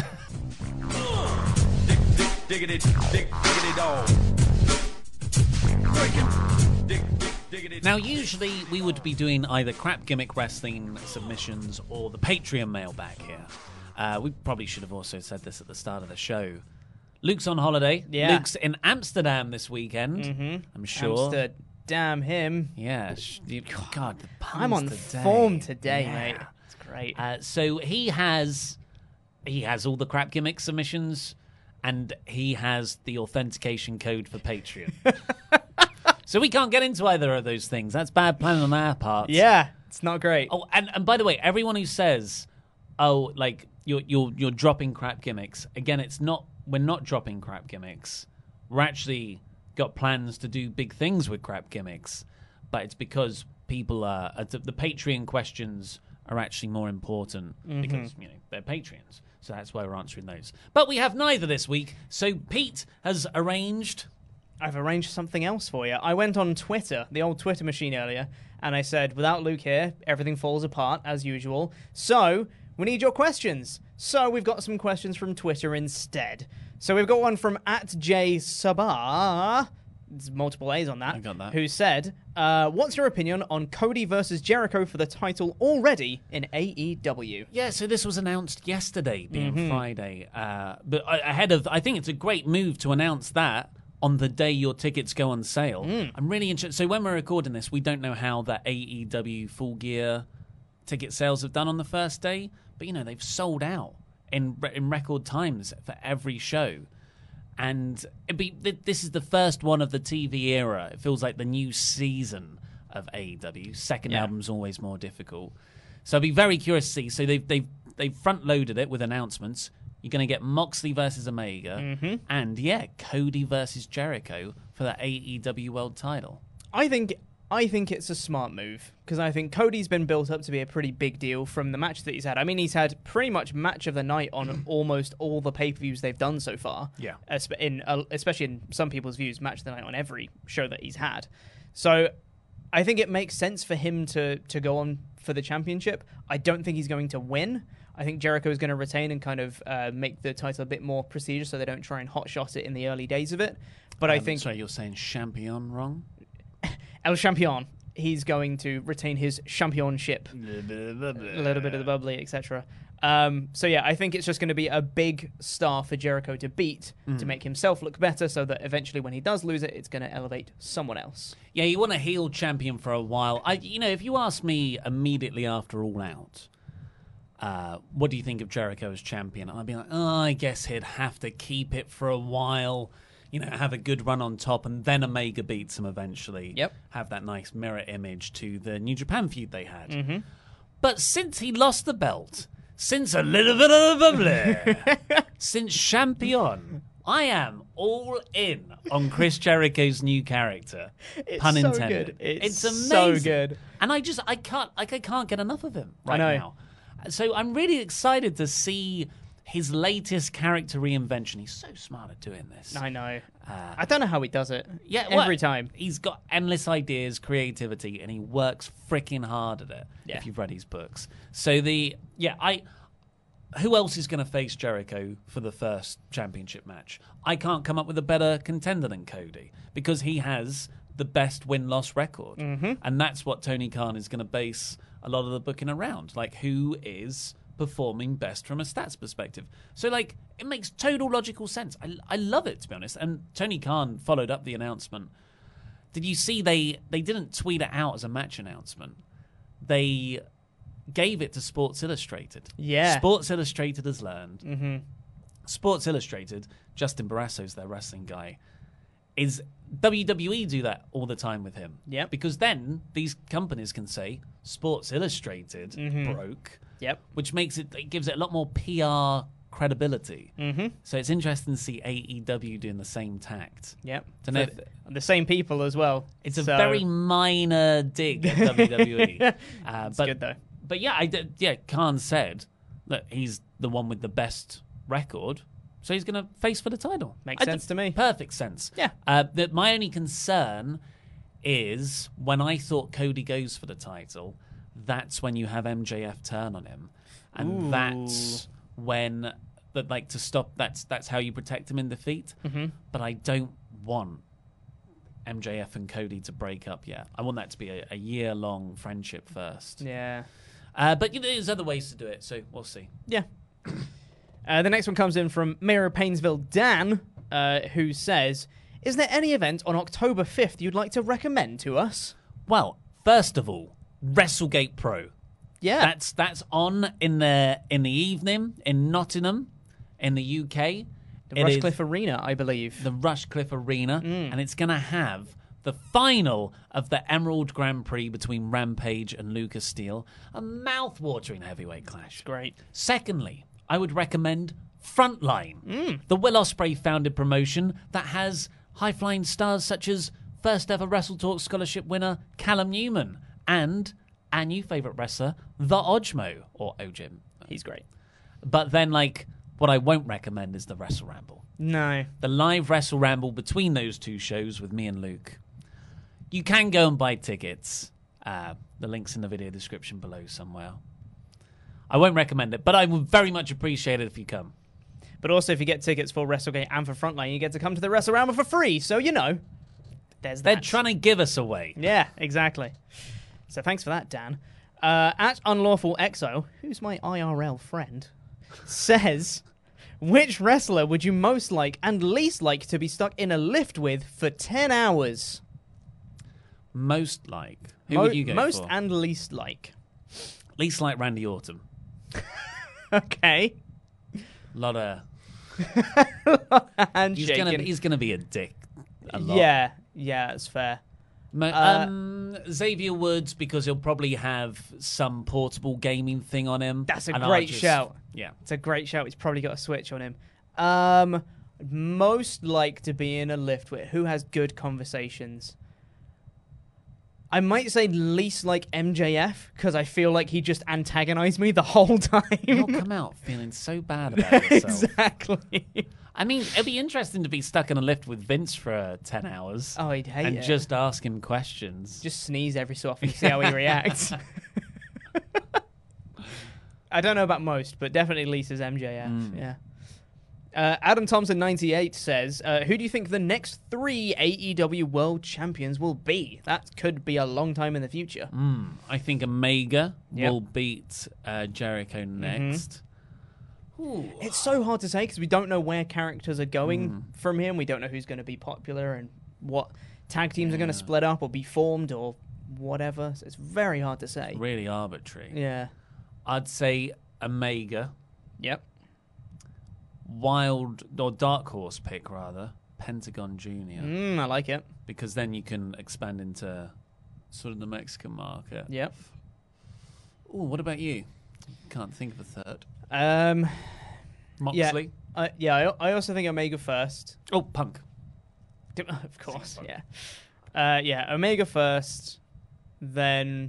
that. Diggity, dig, diggity dog. Dig, dig, diggity. Now, usually we would be doing either crap gimmick wrestling submissions or the Patreon mailbag here. Uh, we probably should have also said this at the start of the show. Luke's on holiday. Yeah. Luke's in Amsterdam this weekend. Mm-hmm. I'm sure. Amsterdam him. Yeah. sh- you- God, the puns I'm on today. form today, Yeah. mate. It's great. Uh, so he has he has all the crap gimmick submissions, and he has the authentication code for Patreon. So we can't get into either of those things. That's bad planning on our part. Yeah, it's not great. Oh, and, and by the way, everyone who says, "Oh, like you're you're you're dropping crap gimmicks," again, it's not. We're not dropping crap gimmicks. We're actually got plans to do big things with crap gimmicks, but it's because people are uh, the Patreon questions are actually more important Mhm. because you know they're Patreons. So that's why we're answering those. But we have neither this week. So Pete has arranged. I've arranged something else for you. I went on Twitter, the old Twitter machine earlier, and I said, without Luke here, everything falls apart as usual. So we need your questions. So we've got some questions from Twitter instead. So we've got one from at J Sabah. There's multiple A's on that. I got that. Who said, uh, what's your opinion on Cody versus Jericho for the title already in A E W? Yeah, so this was announced yesterday, being Mhm. Friday. Uh, but a- ahead of, I think it's a great move to announce that on the day your tickets go on sale. Mm. I'm really interested. So when we're recording this, we don't know how the A E W Full Gear ticket sales have done on the first day, but you know they've sold out in re- in record times for every show. And it'd be, th- this is the first one of the T V era. It feels like the new season of A E W. Second Yeah. album's always more difficult. So I'd be very curious to see. So they've they've they've front loaded it with announcements. You're going to get Moxley versus Omega, Mhm. and yeah, Cody versus Jericho for the A E W World Title. I think I think it's a smart move because I think Cody's been built up to be a pretty big deal from the match that he's had. I mean, he's had pretty much match of the night on almost all the pay-per-views they've done so far. Yeah. Espe- in uh, especially in some people's views, match of the night on every show that he's had. So I think it makes sense for him to to go on for the championship. I don't think he's going to win. I think Jericho is going to retain and kind of uh, make the title a bit more prestigious so they don't try and hotshot it in the early days of it. But I Um, think sorry, you're saying champion wrong. El Champion, he's going to retain his championship. A little bit of the bubbly, et cetera. Um, so yeah, I think it's just going to be a big star for Jericho to beat Mm. to make himself look better so that eventually when he does lose it, it's going to elevate someone else. Yeah, you want a heel champion for a while. I, you know, if you ask me immediately after All Out, uh, what do you think of Jericho as champion? I'd be like, oh, I guess he'd have to keep it for a while. You know, have a good run on top, and then Omega beats him eventually. Yep. Have that nice mirror image to the New Japan feud they had. Mhm. But since he lost the belt, since a little bit of a bubbly, since champion, I am all in on Chris Jericho's new character. It's Pun so intended. good. It's amazing. so good. And I just, I can't, like, I can't get enough of him I right know. now. So I'm really excited to see his latest character reinvention. He's so smart at doing this. I know. Uh, I don't know how he does it. Yeah, every well, time. He's got endless ideas, creativity, and he works freaking hard at it. Yeah. If you've read his books, so the yeah, I. Who else is going to face Jericho for the first championship match? I can't come up with a better contender than Cody because he has the best win-loss record, Mhm. and that's what Tony Khan is going to base a lot of the booking around. Like, who is performing best from a stats perspective? So, like, it makes total logical sense. I, I love it, to be honest. And Tony Khan followed up the announcement. Did you see they they didn't tweet it out as a match announcement? They gave it to Sports Illustrated. Yeah. Sports Illustrated has learned. Mm-hmm. Sports Illustrated, Justin Barrasso's their wrestling guy, is W W E do that all the time with him. Yep. Because then these companies can say Sports Illustrated Mhm. broke. Yep. Which makes it, it gives it a lot more P R credibility. Mhm. So it's interesting to see A E W doing the same tact. Yep. Don't know For if- the same people as well. it's a So- very minor dig at W W E. uh, It's but, good, though. but yeah, I did, yeah. Khan said that he's the one with the best record, so he's going to face for the title. Makes I sense did, to me. Perfect sense. Yeah. Uh, that my only concern is when I thought Cody goes for the title, that's when you have M J F turn on him, and Ooh. that's when that like to stop. That's that's how you protect him in defeat. Mhm. But I don't want M J F and Cody to break up yet. I want that to be a, a year-long friendship first. Yeah. Uh, but you know, there's other ways to do it, so we'll see. Yeah. Uh, the next one comes in from Mayor of Painesville Dan, uh, who says, is there any event on October fifth you'd like to recommend to us? Well, first of all, WrestleGate Pro. Yeah. That's that's on in the in the evening in Nottingham, in the U K. The Rushcliffe Arena, I believe. The Rushcliffe Arena. Mm. And it's going to have the final of the Emerald Grand Prix between Rampage and Lucas Steele. A mouth-watering heavyweight clash. Great. Secondly, I would recommend Frontline, Mm. the Will Ospreay founded promotion that has high-flying stars such as first ever Wrestle Talk scholarship winner Callum Newman and our new favourite wrestler, The Ojmo, or Ojim. He's great. But then, like, what I won't recommend is the Wrestle Ramble. No. The live Wrestle Ramble between those two shows with me and Luke. You can go and buy tickets. Uh, the link's in the video description below somewhere. I won't recommend it, but I would very much appreciate it if you come. But also, if you get tickets for WrestleGate and for Frontline, you get to come to the Wrestle Ramble for free. So, you know, there's that. They're trying to give us away. Yeah, exactly. So thanks for that, Dan. Uh, at Unlawful Exile, who's my I R L friend, says, which wrestler would you most like and least like to be stuck in a lift with for ten hours? Most like? Who Mo- would you go most for? and least like. Least like Randy Orton. Okay. Lot of... he's Handshaking. gonna, he's gonna be a dick a lot. Yeah, yeah, that's fair. Mo- Uh, um, Xavier Woods, because he'll probably have some portable gaming thing on him. That's a and I'll great just- shout. Yeah. It's a great shout. He's probably got a switch on him. Um, most like to be in a lift with who has good conversations. I might say least like M J F because I feel like he just antagonized me the whole time. You'll come out feeling so bad about yourself. Exactly. I mean, it'd be interesting to be stuck in a lift with Vince for uh, ten hours. Oh, I'd hate and it. just ask him questions. Just sneeze every so often to see how he reacts. I don't know about most, but definitely least is M J F. Mm. Yeah. Uh, Adam Thompson ninety-eight says, uh, who do you think the next three A E W World Champions will be? That could be a long time in the future. Mm, I think Omega Yep. will beat uh, Jericho next. Ooh. It's so hard to say because we don't know where characters are going from him. We don't know who's going to be popular and what tag teams are going to split up or be formed or whatever. So it's very hard to say. Really arbitrary. Yeah. I'd say Omega. Yep. Wild, or Dark Horse pick, rather. Pentagon Junior Mm, I like it. Because then you can expand into sort of the Mexican market. Yep. Ooh, what about you? Can't think of a third. Um, Moxley? Yeah, uh, yeah I, I also think Omega first. Oh, Punk. Of course, yeah. Uh, yeah, Omega first, then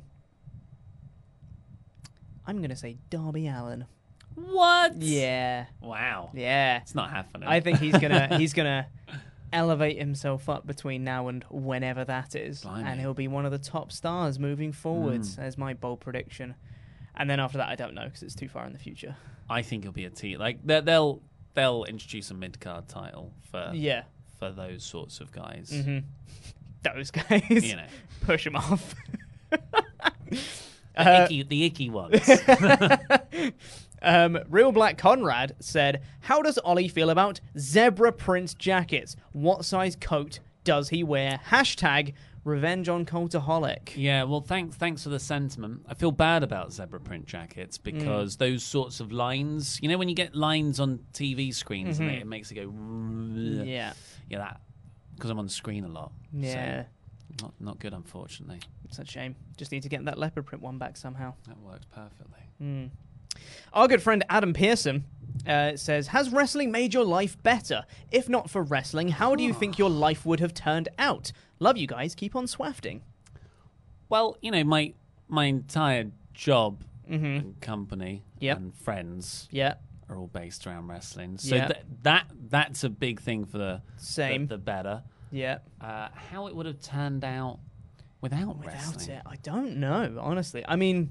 I'm going to say Darby Allin. What? Yeah. Wow. Yeah. It's not happening. I think he's gonna he's gonna elevate himself up between now and whenever that is, Blimey. and he'll be one of the top stars moving forwards. Mm. As my bold prediction. And then after that, I don't know because it's too far in the future. I think it'll be a T. Like they- they'll they'll introduce a mid card title for Yeah. for those sorts of guys. Mm-hmm. Those guys, You know, push them off. the, Uh, icky, the icky ones. Um, Real Black Conrad said, how does Ollie feel about zebra print jackets? What size coat does he wear? Hashtag revenge on Cultaholic. Yeah, well, thanks thanks for the sentiment. I feel bad about zebra print jackets because Mm. those sorts of lines, you know, when you get lines on T V screens and Mhm. it, it makes it go. Yeah. Yeah, that because I'm on the screen a lot. Yeah. So not not good, unfortunately. It's a shame. Just need to get that leopard print one back somehow. That works perfectly. Mm. Our good friend Adam Pearson uh, says, has wrestling made your life better? If not for wrestling, how do you think your life would have turned out? Love you guys. Keep on swafting. Well, you know, my my entire job mm-hmm. and company Yep. and friends Yeah. are all based around wrestling. So Yeah. th- that that's a big thing for the Same. the, the better. Yeah. Uh, how it would have turned out without, Without wrestling. it, I don't know, honestly. I mean,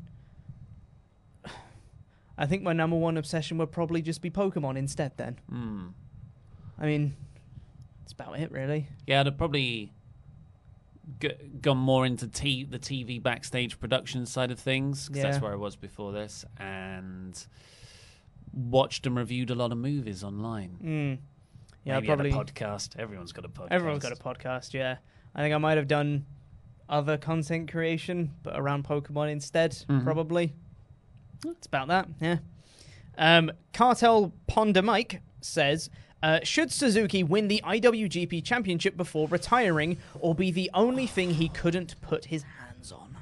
I think my number one obsession would probably just be Pokemon instead then. Hmm. I mean, that's about it, really. Yeah, I'd have probably g- gone more into t- the T V backstage production side of things, because that's Yeah. where I was before this, and watched and reviewed a lot of movies online. Mm. Yeah, Maybe probably. had a podcast. Everyone's got a podcast. Everyone's got a podcast, yeah. I think I might have done other content creation, but around Pokemon instead, Mhm. probably. It's about that, yeah. Um, Cartel Ponder Mike says, uh, should Suzuki win the I W G P Championship before retiring, or be the only thing he couldn't put his hands on?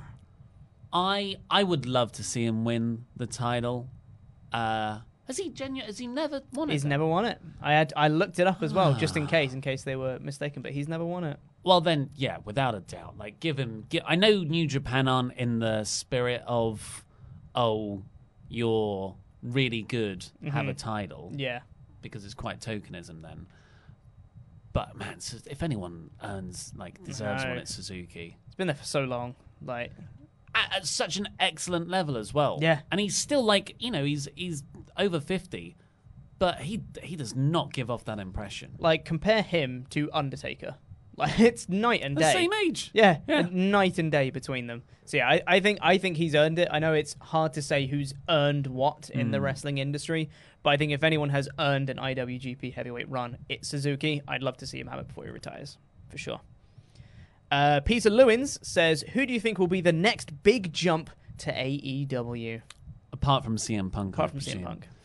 I I would love to see him win the title. Uh, has he genuine? Has he never won it? He's then? never won it. I had I looked it up as well, just in case, in case they were mistaken, but he's never won it. Well, then, yeah, without a doubt. Like, give him. Give, I know New Japan aren't in the spirit of, oh, you're really good, have a Mhm. title. Yeah. Because it's quite tokenism then. But, man, Su- if anyone earns, like, deserves No. one, it's Suzuki. It's been there for so long. Like, At, at such an excellent level as well. Yeah. And he's still, like, you know, he's he's over fifty, but he he does not give off that impression. like compare him to Undertaker. Like, it's night and The day. same age. Yeah, Yeah. night and day between them. So yeah, I, I think I think he's earned it. I know it's hard to say who's earned what in the Mm. wrestling industry, but I think if anyone has earned an I W G P heavyweight run, it's Suzuki. I'd love to see him have it before he retires, for sure. Uh, Peter Lewins says, "Who do you think will be the next big jump to A E W?" Apart from C M Punk. Apart I from C M presume. Punk.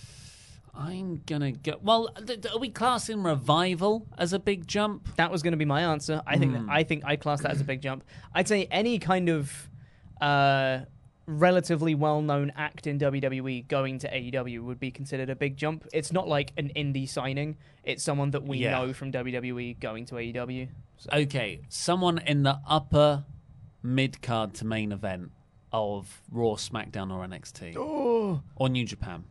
I'm gonna go. Well, th- th- are we classing Revival as a big jump? That was going to be my answer. I think Hmm. that, I think I class that as a big jump. I'd say any kind of uh, relatively well-known act in W W E going to A E W would be considered a big jump. It's not like an indie signing. It's someone that we Yeah. know from W W E going to A E W. So, Okay, someone in the upper mid card to main event of Raw, SmackDown, or N X T, oh, or New Japan.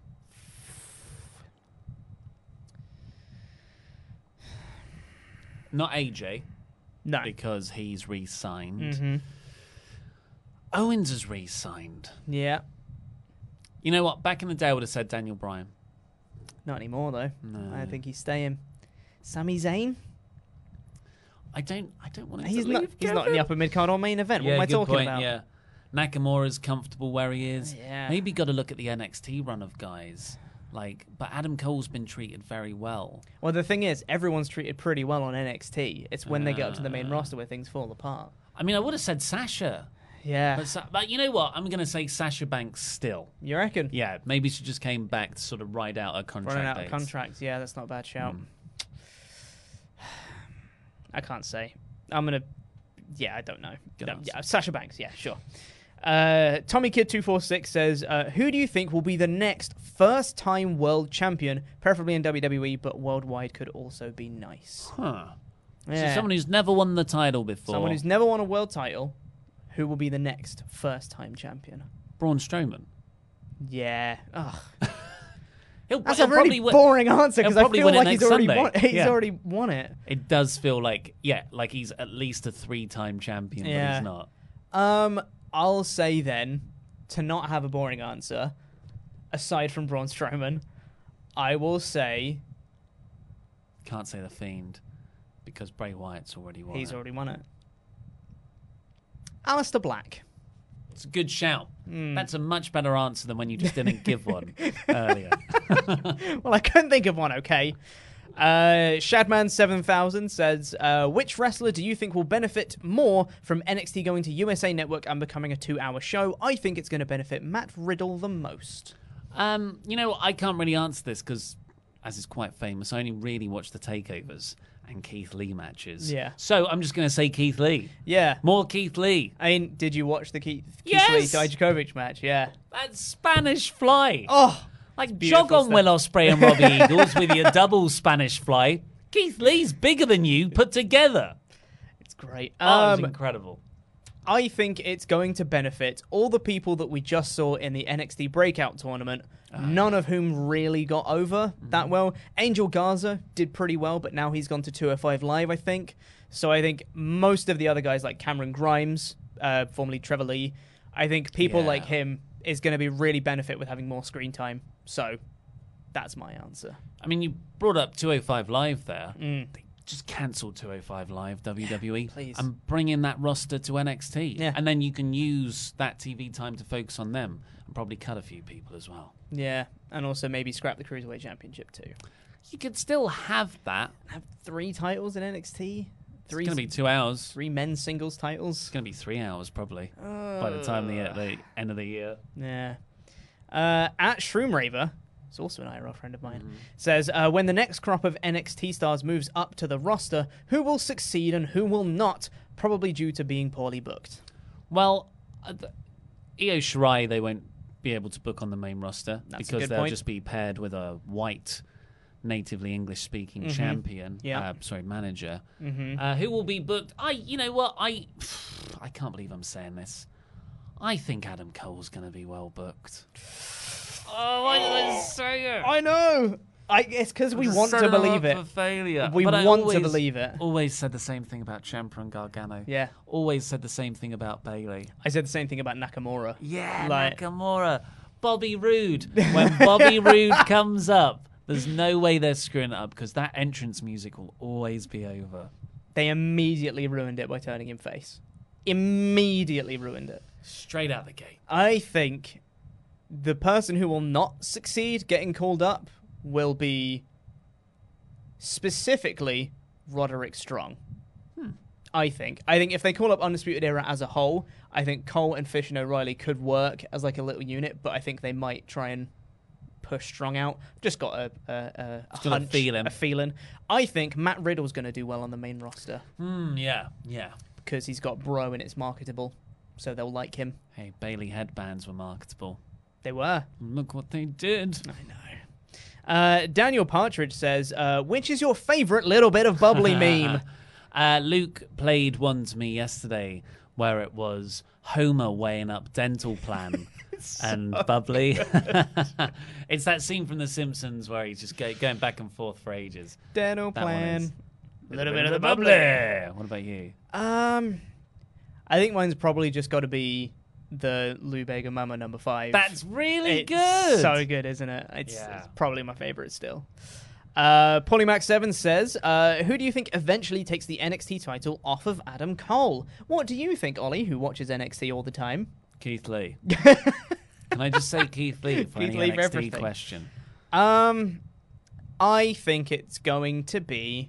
Not A J. No. Because he's re-signed. Mhm. Owens is re-signed. Yeah. You know what? Back in the day, I would have said Daniel Bryan. Not anymore though. No. I think he's staying. Sami Zayn? I don't. I don't want him He's to not. leave. He's not in the upper mid card or main event. Yeah, what am I good talking point, about? Yeah, Nakamura's comfortable where he is. Yeah. Maybe got to look at the N X T run of guys. Like, but Adam Cole's been treated very well. Well, the thing is, everyone's treated pretty well on N X T. It's when they get up to the main Uh. roster where things fall apart. I mean, I would have said Sasha. Yeah. But, Sa- but you know what? I'm going to say Sasha Banks still. You reckon? Yeah, maybe she just came back to sort of ride out her contract Running out dates. of contracts. Yeah, that's not a bad shout. Mm. I can't say. I'm gonna. Yeah, I don't know. Good No, answer. yeah, Sasha Banks. Yeah, sure. Uh, Tommy Kid two four six says, uh, "Who do you think will be the next first-time world champion? Preferably in W W E, but worldwide could also be nice." Huh. Yeah. So someone who's never won the title before. Someone who's never won a world title. Who will be the next first-time champion? Braun Strowman. Yeah. Ugh. He'll, That's he'll a really probably win- boring answer because he'll I probably feel win it like he's next already Sunday. won. He's Yeah. already won it. It does feel like, yeah, like he's at least a three-time champion, but Yeah. he's not. Um, I'll say then, to not have a boring answer, aside from Braun Strowman, I will say Can't say the Fiend because Bray Wyatt's already won. he's it. already won it. Aleister Black. It's a good shout. Mm. That's a much better answer than when you just didn't give one earlier. Well, I couldn't think of one, okay. Uh, Shadman seven thousand says, uh, which wrestler do you think will benefit more from N X T going to U S A Network and becoming a two-hour show? I think it's going to benefit Matt Riddle the most. Um, you know, I can't really answer this because, as is quite famous, I only really watch the takeovers and Keith Lee matches. Yeah. So I'm just going to say Keith Lee. Yeah. More Keith Lee. I mean, did you watch the Keith, Keith Yes! Lee Dijakovic match? Yeah. That Spanish fly. Oh, like beautiful jog on, stuff. Will Ospreay and Robbie Eagles with your double Spanish fly. Keith Lee's bigger than you put together. It's great. Oh, it was Um, incredible. I think it's going to benefit all the people that we just saw in the N X T Breakout tournament, uh, none of whom really got over mm-hmm. that well. Angel Garza did pretty well, but now he's gone to two oh five Live, I think. So I think most of the other guys like Cameron Grimes, uh, formerly Trevor Lee, I think people Yeah. like him is going to be really benefit with having more screen time. So that's my answer. I mean, you brought up two oh five Live there. Mm. They just cancel two oh five Live, W W E. Please. And bring in that roster to N X T. Yeah. And then you can use that T V time to focus on them and probably cut a few people as well. Yeah, and also maybe scrap the Cruiserweight Championship too. You could still have that. Have three titles in N X T? Three, It's going to be two hours. Three men's singles titles? It's going to be three hours probably by the time the, uh, the end of the year. Yeah. Uh, at Shroomraver, it's also an I R L friend of mine, mm. says, uh, when the next crop of N X T stars moves up to the roster, who will succeed and who will not, probably due to being poorly booked? Well, uh, the, Io Shirai, they won't be able to book on the main roster That's a because good they'll point. just be paired with a white, natively English-speaking Mhm. champion, Yeah. uh, sorry, manager, Mhm. uh, who will be booked. I, you know what, I, I can't believe I'm saying this. I think Adam Cole's going to be well booked. Oh, why did I say it? I know. I, it's because we I'm want to setting them believe up it. for failure. We But I want always, to believe it. Always said the same thing about Ciampa and Gargano. Yeah. Always said the same thing about Bayley. I said the same thing about Nakamura. Yeah, Like- Nakamura. Bobby Roode. When Bobby Roode comes up, there's no way they're screwing it up because that entrance music will always be over. They immediately ruined it by turning him face. Immediately ruined it. Straight out the gate. I think the person who will not succeed getting called up will be specifically Roderick Strong. Hmm. I think. I think if they call up Undisputed Era as a whole, I think Cole and Fish and O'Reilly could work as like a little unit, but I think they might try and push Strong out. Just got a a, a, a Just got a hunch, feeling. a feeling. I think Matt Riddle's going to do well on the main roster Hmm, yeah, yeah. because he's got Bro and it's marketable, so they'll like him. Hey, Bayley headbands were marketable. They were. Look what they did. I know. Uh, Daniel Partridge says, uh, which is your favourite little bit of bubbly meme? Uh, Luke played one to me yesterday where it was Homer weighing up dental plan and so bubbly. It's that scene from The Simpsons where he's just go, going back and forth for ages. Dental That one is plan. a Little bit of the bubbly. What about you? Um, I think mine's probably just got to be the Lou Bega Mama number five. That's really it's good. So good, isn't it? It's, Yeah. it's probably my favourite still. Uh, Polymax seven says, uh, who do you think eventually takes the N X T title off of Adam Cole? What do you think, Ollie, who watches N X T all the time? Keith Lee. Can I just say Keith Lee for Keith any Lee for N X T everything. question? Um, I think it's going to be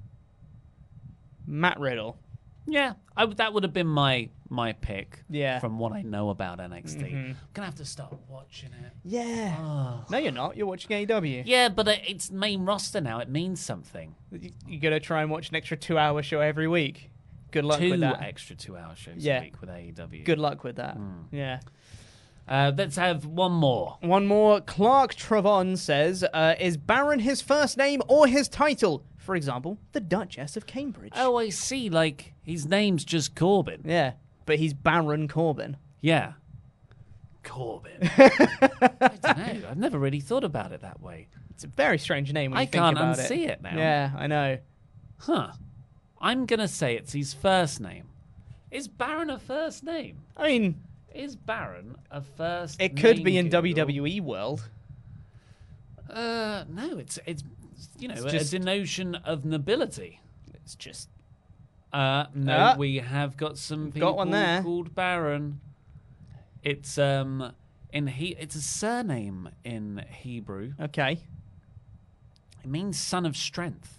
Matt Riddle. Yeah, I, would- that would have been my my pick. Yeah. From what I know about N X T, Mhm. I'm gonna have to start watching it. Yeah. Oh. No, you're not. You're watching A E W. Yeah, but it- it's main roster now. It means something. You're going to try and watch an extra two-hour show every week. Good luck Two with that. extra two-hour shows Yeah. a week with A E W. Good luck with that. Mm. Yeah. Uh, let's have one more. One more. Clark Travon says, uh, is Baron his first name or his title? For example, the Duchess of Cambridge. Oh, I see. Like, his name's just Corbin. Yeah, but he's Baron Corbin. Yeah. Corbin. I don't know. I've never really thought about it that way. It's a very strange name when I you think can't about unsee it. it now. Yeah, I know. Huh. I'm going to say it's his first name. Is Baron a first name? I mean, Is Baron a first it could name, be in Google? W W E world. Uh, no, it's, it's you know, It's a just- denotion of nobility. It's just... Uh, no, Ah. we have got some We've people got one there. called Baron. It's um in he it's a surname in Hebrew. Okay. It means son of strength.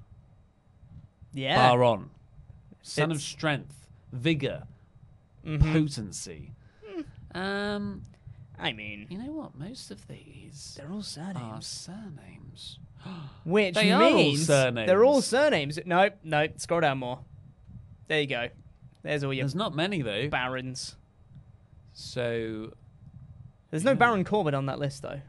Yeah. Baron. Son of It's- strength, vigor, Mhm. potency. Um I mean, you know what? Most of these they're all are surnames. surnames. Which They are all means surnames. they're all surnames. No, no, scroll down more. There you go. There's all your There's not many though. barons. So There's no Baron Corbin on that list, though.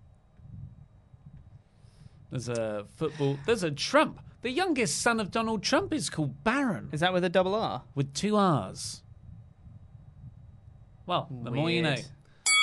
there's a football. There's a Trump. The youngest son of Donald Trump is called Baron Is that with a double R? with two R's. Well, the more you know. Weird.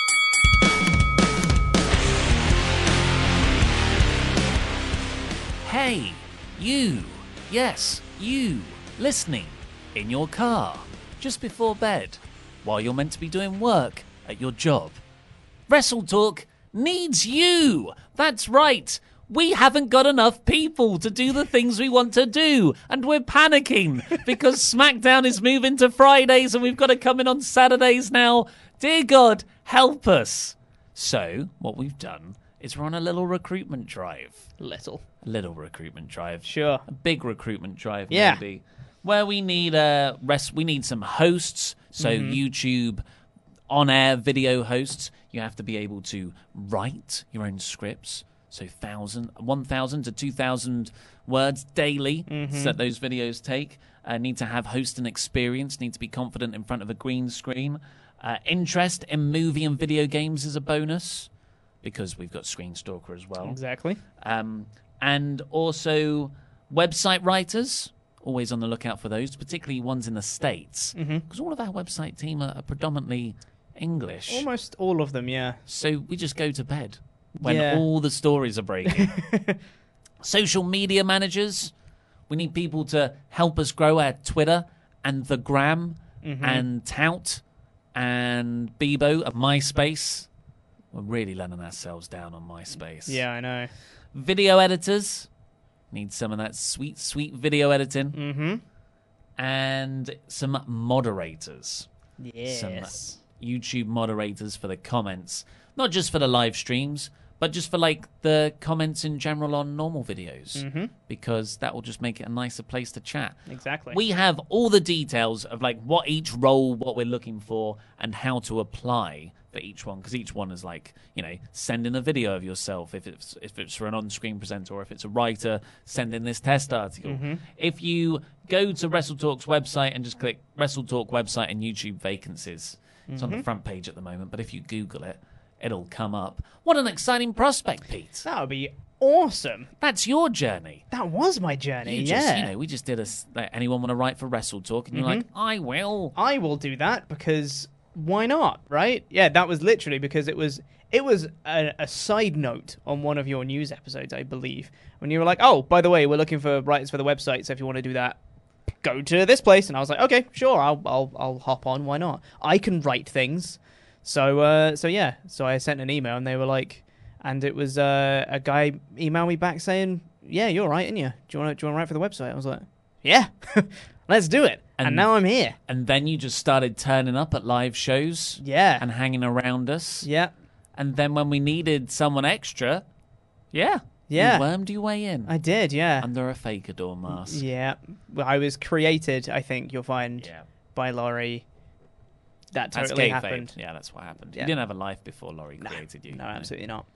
Hey, you. Yes, you. Listening. In your car. Just before bed. While you're meant to be doing work at your job. Wrestle Talk needs you. That's right. We haven't got enough people to do the things we want to do. And we're panicking because SmackDown is moving to Fridays and we've got to come in on Saturdays now. Dear God, help us. So, what we've done is we're on a little recruitment drive. Little. A little recruitment drive. Sure. A big recruitment drive, Yeah. maybe. Where we need uh, rest, we need some hosts. So, Mhm. YouTube on-air video hosts. You have to be able to write your own scripts. So one thousand, one thousand to two thousand words daily Mhm. that those videos take. Uh, need to have hosting experience. Need to be confident in front of a green screen. Uh, interest in movie and video games is a bonus because we've got Screen Stalker as well. Exactly. Um, and also website writers. Always on the lookout for those, particularly ones in the States. Mhm. Because all of our website team are, are predominantly English. Almost all of them, yeah. So we just go to bed when Yeah. all the stories are breaking. Social media managers. We need people to help us grow our Twitter and the Gram Mhm. and Tout and Bebo and MySpace. We're really letting ourselves down on MySpace. Yeah, I know. Video editors. Need some of that sweet, sweet video editing. Mm-hmm. And some moderators. Yes. Some YouTube moderators for the comments. Not just for the live streams, but just for like the comments in general on normal videos. Mhm. Because that will just make it a nicer place to chat. Exactly. We have all the details of like what each role, what we're looking for, and how to apply for each one. Because each one is like, you know, send in a video of yourself if it's if it's for an on-screen presenter, or if it's a writer, send in this test article. Mhm. If you go to WrestleTalk's website and just click WrestleTalk website and YouTube vacancies, it's on the Mhm. front page at the moment, but if you Google it, it'll come up. What an exciting prospect, Pete. That would be awesome. That's your journey. That was my journey, You yeah. just, you know, we just did a. s- Like, anyone want to write for Wrestle Talk? And you're Mhm. like, I will. I will do that because why not, right? Yeah, that was literally because it was it was a, a side note on one of your news episodes, I believe, when you were like, oh, by the way, we're looking for writers for the website, so if you want to do that, go to this place. And I was like, okay, sure, I'll I'll I'll hop on. Why not? I can write things. So uh, so yeah, so I sent an email and they were like, and it was uh, a guy emailed me back saying, yeah, you're right, aren't you? Do you want to do you want to write for the website? I was like, yeah, let's do it. And, now I'm here. And then you just started turning up at live shows. Yeah. And hanging around us. Yeah. And then when we needed someone extra, yeah. Yeah. You wormed your way in. I did, yeah. Under a Fakador mask. Yeah. Well, I was created, I think you'll find, Yeah. by Laurie. That That's totally kayfabe. happened. Yeah, that's what happened. Yeah. You didn't have a life before Laurie created you. No, you know. absolutely not.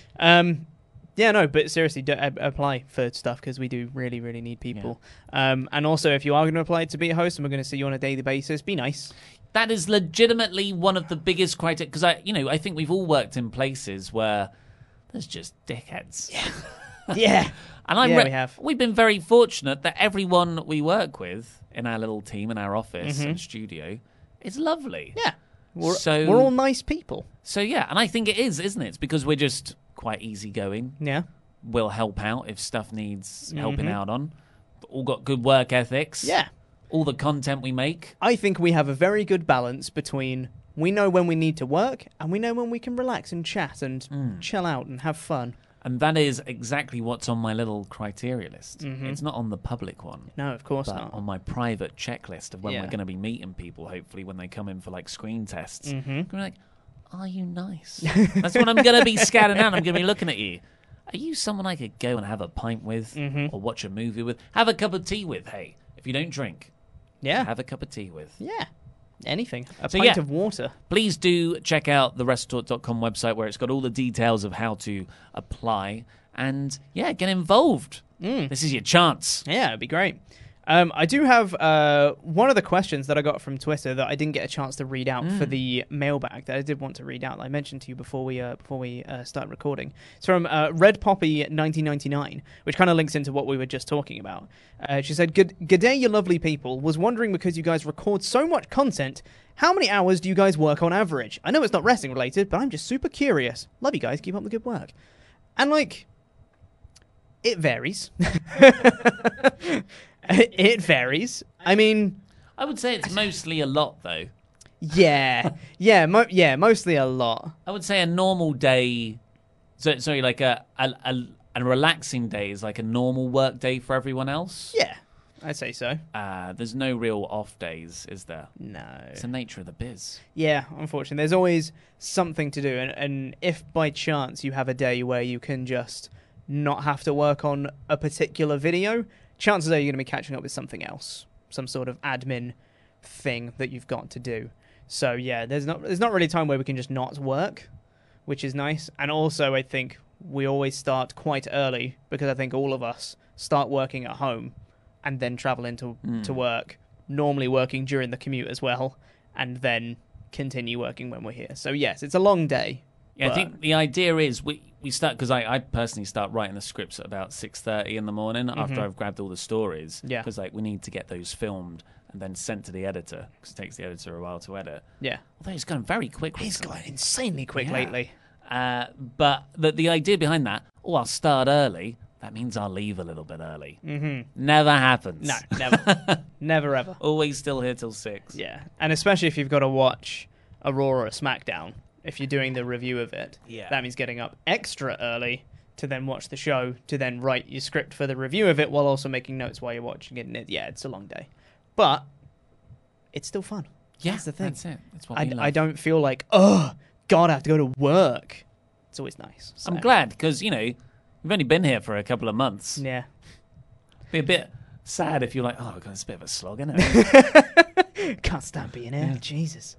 Um, yeah, no, but seriously, do, uh, apply for stuff because we do really, really need people. Um, and also, if you are going to apply to be a host and we're going to see you on a daily basis, be nice. That is legitimately one of the biggest criteria, because I, you know, I think we've all worked in places where there's just dickheads. Yeah, yeah. And I'm Yeah, re- we have. We've been very fortunate that everyone we work with in our little team, in our office Mhm. and studio, is lovely. Yeah, we're, so we're all nice people. So yeah, and I think it is, isn't it? It's because we're just quite easygoing. Yeah, we'll help out if stuff needs helping Mhm. out on. All got good work ethics. Yeah. All the content we make. I think we have a very good balance between we know when we need to work and we know when we can relax and chat and Mm. chill out and have fun. And that is exactly what's on my little criteria list. Mhm. It's not on the public one. No, of course but not. on my private checklist of when Yeah. we're going to be meeting people, hopefully, when they come in for like screen tests. Mhm. We're like, are you nice? That's what I'm going to be scanning out. I'm going to be looking at you. Are you someone I could go and have a pint with Mhm. or watch a movie with? Have a cup of tea with, hey. If you don't drink, Yeah. have a cup of tea with. Yeah. Anything. A So, pint yeah. of water. Please do check out the WrestleTalk dot com website where it's got all the details of how to apply and, yeah, get involved. Mm. This is your chance. Yeah, it'd be great. Um, I do have uh, one of the questions that I got from Twitter that I didn't get a chance to read out Mm. for the mailbag that I did want to read out. I mentioned to you before we uh, before we uh, start recording. It's from uh, Red Poppy nineteen ninety-nine, which kind of links into what we were just talking about. Uh, she said, "Good, good day, you lovely people. Was wondering because you guys record so much content, how many hours do you guys work on average? I know it's not wrestling related, but I'm just super curious. Love you guys. Keep up the good work." And like, it varies. It varies. I mean, I would say it's mostly a lot, though. Yeah, yeah, mo- yeah, mostly a lot. I would say a normal day. So, sorry, like a, a a a relaxing day is like a normal work day for everyone else. Yeah, I'd say so. Uh, there's no real off days, is there? No. It's the nature of the biz. Yeah, unfortunately, there's always something to do, and and if by chance you have a day where you can just not have to work on a particular video, chances are you're going to be catching up with something else, some sort of admin thing that you've got to do. So yeah, there's not there's not really a time where we can just not work, which is nice. And also, I think we always start quite early because I think all of us start working at home and then travel into Mm. to work, normally working during the commute as well, and then continue working when we're here. So yes, it's a long day. Yeah, but- I think the idea is we, we start, because I, I personally start writing the scripts at about six thirty in the morning after Mhm. I've grabbed all the stories. Yeah. Because like, we need to get those filmed and then sent to the editor, because it takes the editor a while to edit. Yeah. Although he's going very quick. He's going insanely quick Yeah. lately. Uh, but the, the idea behind that, oh, I'll start early, that means I'll leave a little bit early. Mhm. Never happens. No, never. Never ever. Always still here till six. Yeah, and especially if you've got to watch a Raw or a SmackDown, if you're doing the review of it, Yeah. that means getting up extra early to then watch the show, to then write your script for the review of it while also making notes while you're watching it. And it yeah, it's a long day. But it's still fun. Yeah, that's the thing. that's it. That's what I, we love. I don't feel like, oh, God, I have to go to work. It's always nice. I'm so. glad, because, you know, we've only been here for a couple of months. Yeah. Be a bit sad if you're like, oh, God, it's a bit of a slog, isn't it? Can't stand being here. Jesus.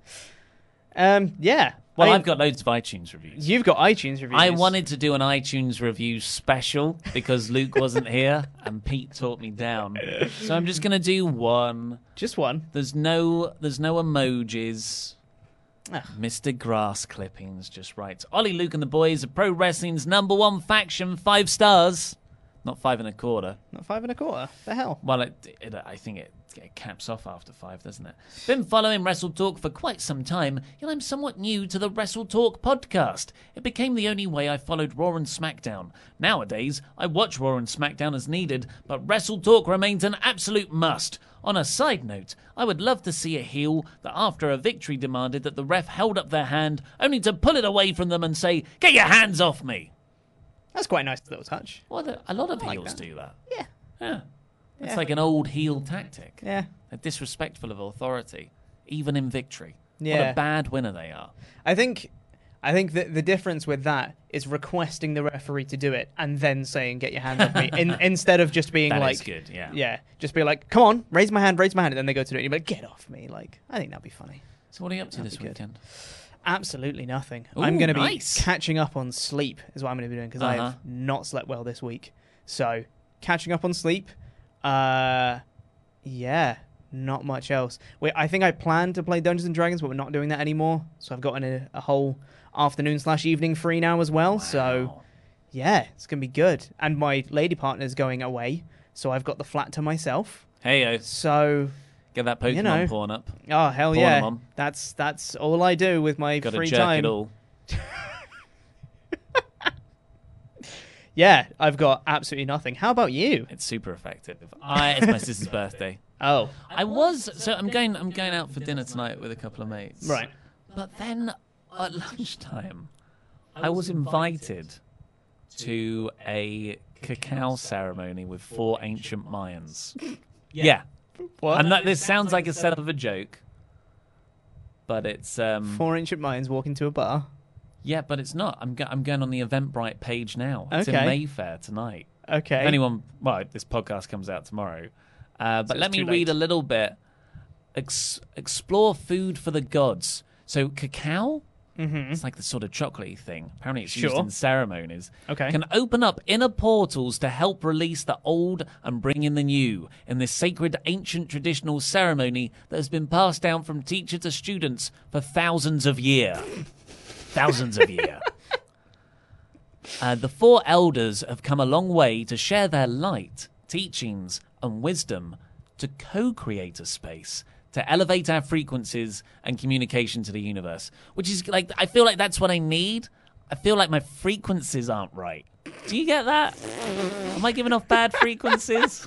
Um, yeah. Well, I- I've got loads of iTunes reviews. You've got iTunes reviews. I wanted to do an iTunes review special because Luke wasn't here and Pete taught me down. So I'm just going to do one. Just one? There's no there's no emojis. Ugh. Mister Grass Clippings just writes, Ollie, Luke and the boys are pro wrestling's number one faction, five stars. Not five and a quarter. Not five and a quarter. The hell? Well, it, it, I think it, it caps off after five, doesn't it? Been following Wrestle Talk for quite some time, yet I'm somewhat new to the Wrestle Talk podcast. It became the only way I followed Raw and SmackDown. Nowadays, I watch Raw and SmackDown as needed, but Wrestle Talk remains an absolute must. On a side note, I would love to see a heel that after a victory demanded that the ref held up their hand, only to pull it away from them and say, "Get your hands off me." That's quite a nice little touch. Well, the- a lot of I like heels that. do that. Yeah. Yeah. It's Yeah. like an old heel tactic. Yeah. They're disrespectful of authority, even in victory. What Yeah. a bad winner they are. I think I think that the difference with that is requesting the referee to do it and then saying, get your hands off me, in, instead of just being That like... is good, yeah. Yeah, just be like, come on, raise my hand, raise my hand, and then they go to do it, and you're like, get off me. Like, I think that'd be funny. So what are you up to That'd this be good. weekend? Absolutely nothing. Ooh, I'm going to be nice. catching up on sleep is what I'm going to be doing because I Uh-huh. have not slept well this week. So, catching up on sleep. Uh, yeah, not much else. Wait, I think I planned to play Dungeons and Dragons, but we're not doing that anymore. So I've gotten a, a whole afternoon slash evening free now as well. So, yeah, it's going to be good. And my lady partner's going away, so I've got the flat to myself. Hey, So... get that Pokemon you know. porn up. Oh, hell Porn yeah. 'em on. That's that's all I do with my Gotta free jerk time. it all. Yeah, I've got absolutely nothing. How about you? It's super effective. I, it's my sister's birthday. Oh. I was so I'm going I'm going out for dinner tonight with a couple of mates. Right. But then at lunchtime I was invited to a cacao ceremony with four ancient Mayans. Yeah. What? And that, this sounds like a setup of a joke. But it's um Four ancient Mayans walk into a bar. yeah, but it's not. I'm go- I'm going on the Eventbrite page now. It's Okay. in Mayfair tonight. Okay. If anyone, well, this podcast comes out tomorrow. Uh, but So let it's me too read late. a little bit. Ex- explore food for the gods. So cacao Mhm. It's like the sort of chocolatey thing. Apparently it's Sure. used in ceremonies. Okay. Can open up inner portals to help release the old and bring in the new in this sacred ancient traditional ceremony that has been passed down from teacher to students for thousands of years. Thousands of years. Uh, the four elders have come a long way to share their light, teachings, and wisdom to co-create a space to elevate our frequencies and communication to the universe. Which is like, I feel like that's what I need. I feel like my frequencies aren't right. Do you get that? Am I giving off bad frequencies?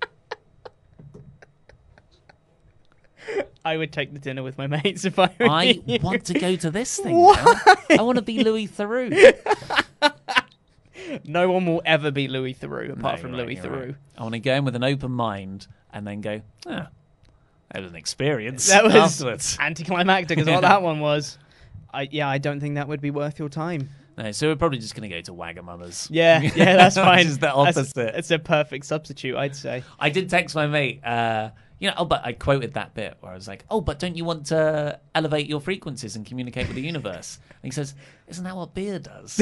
I would take the dinner with my mates if I were I you. want to go to this thing Why? now. I want to be Louis Theroux. No one will ever be Louis Theroux apart No, from you're right, Louis you're Theroux. right. I want to go in with an open mind and then go, ah, that was an experience. That was afterwards. anticlimactic is what that one was. I, yeah, I don't think that would be worth your time. No, so we're probably just going to go to Wagamama's. Yeah, yeah, that's fine. Which is the opposite. That's, it's a perfect substitute, I'd say. I did text my mate, uh, you know, oh, but I quoted that bit where I was like, oh, but don't you want to elevate your frequencies and communicate with the universe? And he says, isn't that what beer does?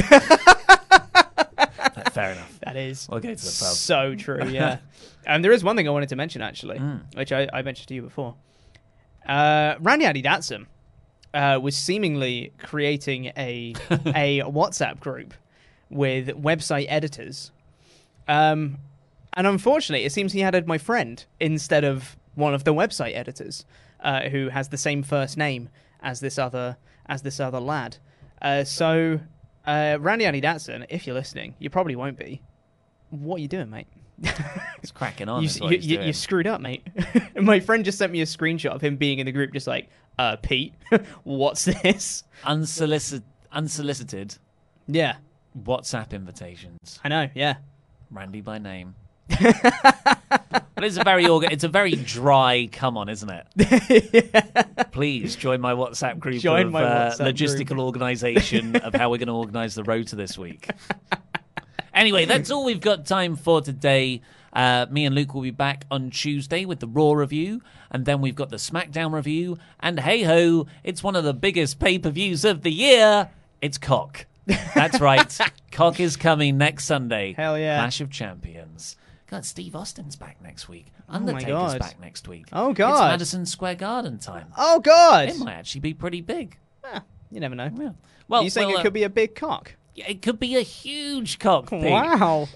Fair enough. That is We'll go to the pub. so true, yeah. And there is one thing I wanted to mention, actually, Mm. which I, I mentioned to you before. Uh, Randy Adidatsum uh, was seemingly creating a a WhatsApp group with website editors. Um, and unfortunately, it seems he added my friend instead of one of the website editors, uh, who has the same first name as this other as this other lad. Uh, so, uh, Randy Adidatson, if you're listening, you probably won't be. What are you doing, mate? He's cracking on. You, is what you, he's you, doing. you screwed up, mate. My friend just sent me a screenshot of him being in the group, just like, uh, Pete, what's this? Unsolicited, unsolicited Yeah. WhatsApp invitations. I know, yeah. Randy by name. But it's a very orga- it's a very dry come on, isn't it? Please join my WhatsApp group Join of my uh, WhatsApp logistical group. organisation of how we're going to organise the rota this week. Anyway, that's all we've got time for today. Uh, me and Luke will be back on Tuesday with the Raw review, and then we've got the SmackDown review, and hey-ho, it's one of the biggest pay-per-views of the year. It's Cock. That's right. Cock is coming next Sunday. Hell yeah. Clash of Champions. God, Steve Austin's back next week. Oh my Undertaker's God. back next week. Oh, It's God. Madison Square Garden time. Oh, God. It might actually be pretty big. Eh, you never know. Yeah. Well, Are you saying well, it uh, could be a big cock? Yeah, it could be a huge cock. Pete. Wow.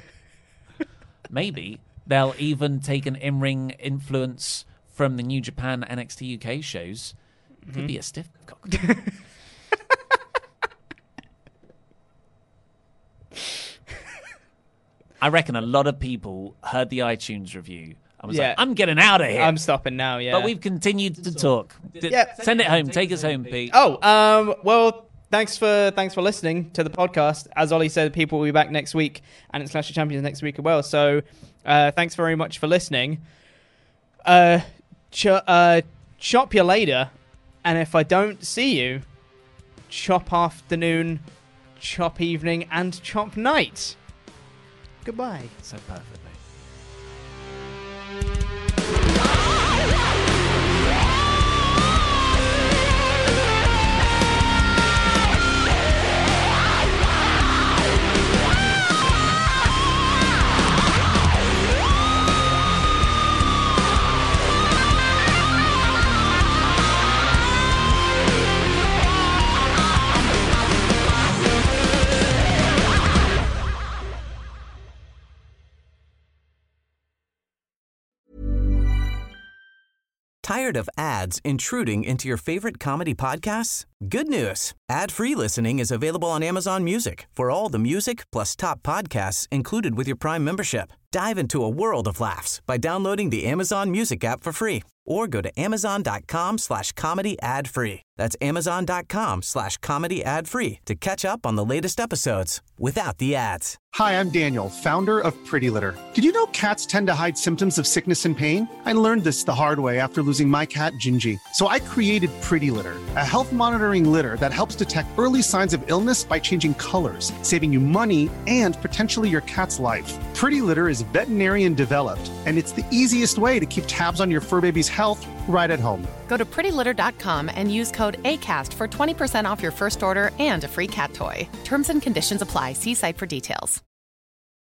Maybe they'll even take an in-ring influence from the New Japan N X T U K shows. Could Mhm. be a stiff cock. I reckon a lot of people heard the iTunes review and was Yeah. like, I'm getting out of here. I'm stopping now, yeah. But we've continued to talk. D- Yeah. Send it home. Take us home, Pete. Oh, um, well, thanks for thanks for listening to the podcast. As Ollie said, people will be back next week, and it's Clash of Champions next week as well. So, uh, thanks very much for listening. Uh, ch- uh, chop you later, and if I don't see you, chop afternoon, chop evening, and chop night. Goodbye. So perfectly. Tired of ads intruding into your favorite comedy podcasts? Good news. Ad-free listening is available on Amazon Music for all the music plus top podcasts included with your Prime membership. Dive into a world of laughs by downloading the Amazon Music app for free or go to amazon.com slash comedy ad free. That's amazon.com slash comedy ad free to catch up on the latest episodes without the ads. Hi, I'm Daniel, founder of Pretty Litter. Did you know cats tend to hide symptoms of sickness and pain? I learned this the hard way after losing my cat, Gingy. So I created Pretty Litter, a health monitoring litter that helps detect early signs of illness by changing colors, saving you money and potentially your cat's life. Pretty Litter is veterinarian developed, and it's the easiest way to keep tabs on your fur baby's health right at home. Go to pretty litter dot com and use code ACAST for twenty percent off your first order and a free cat toy. Terms and conditions apply. See site for details.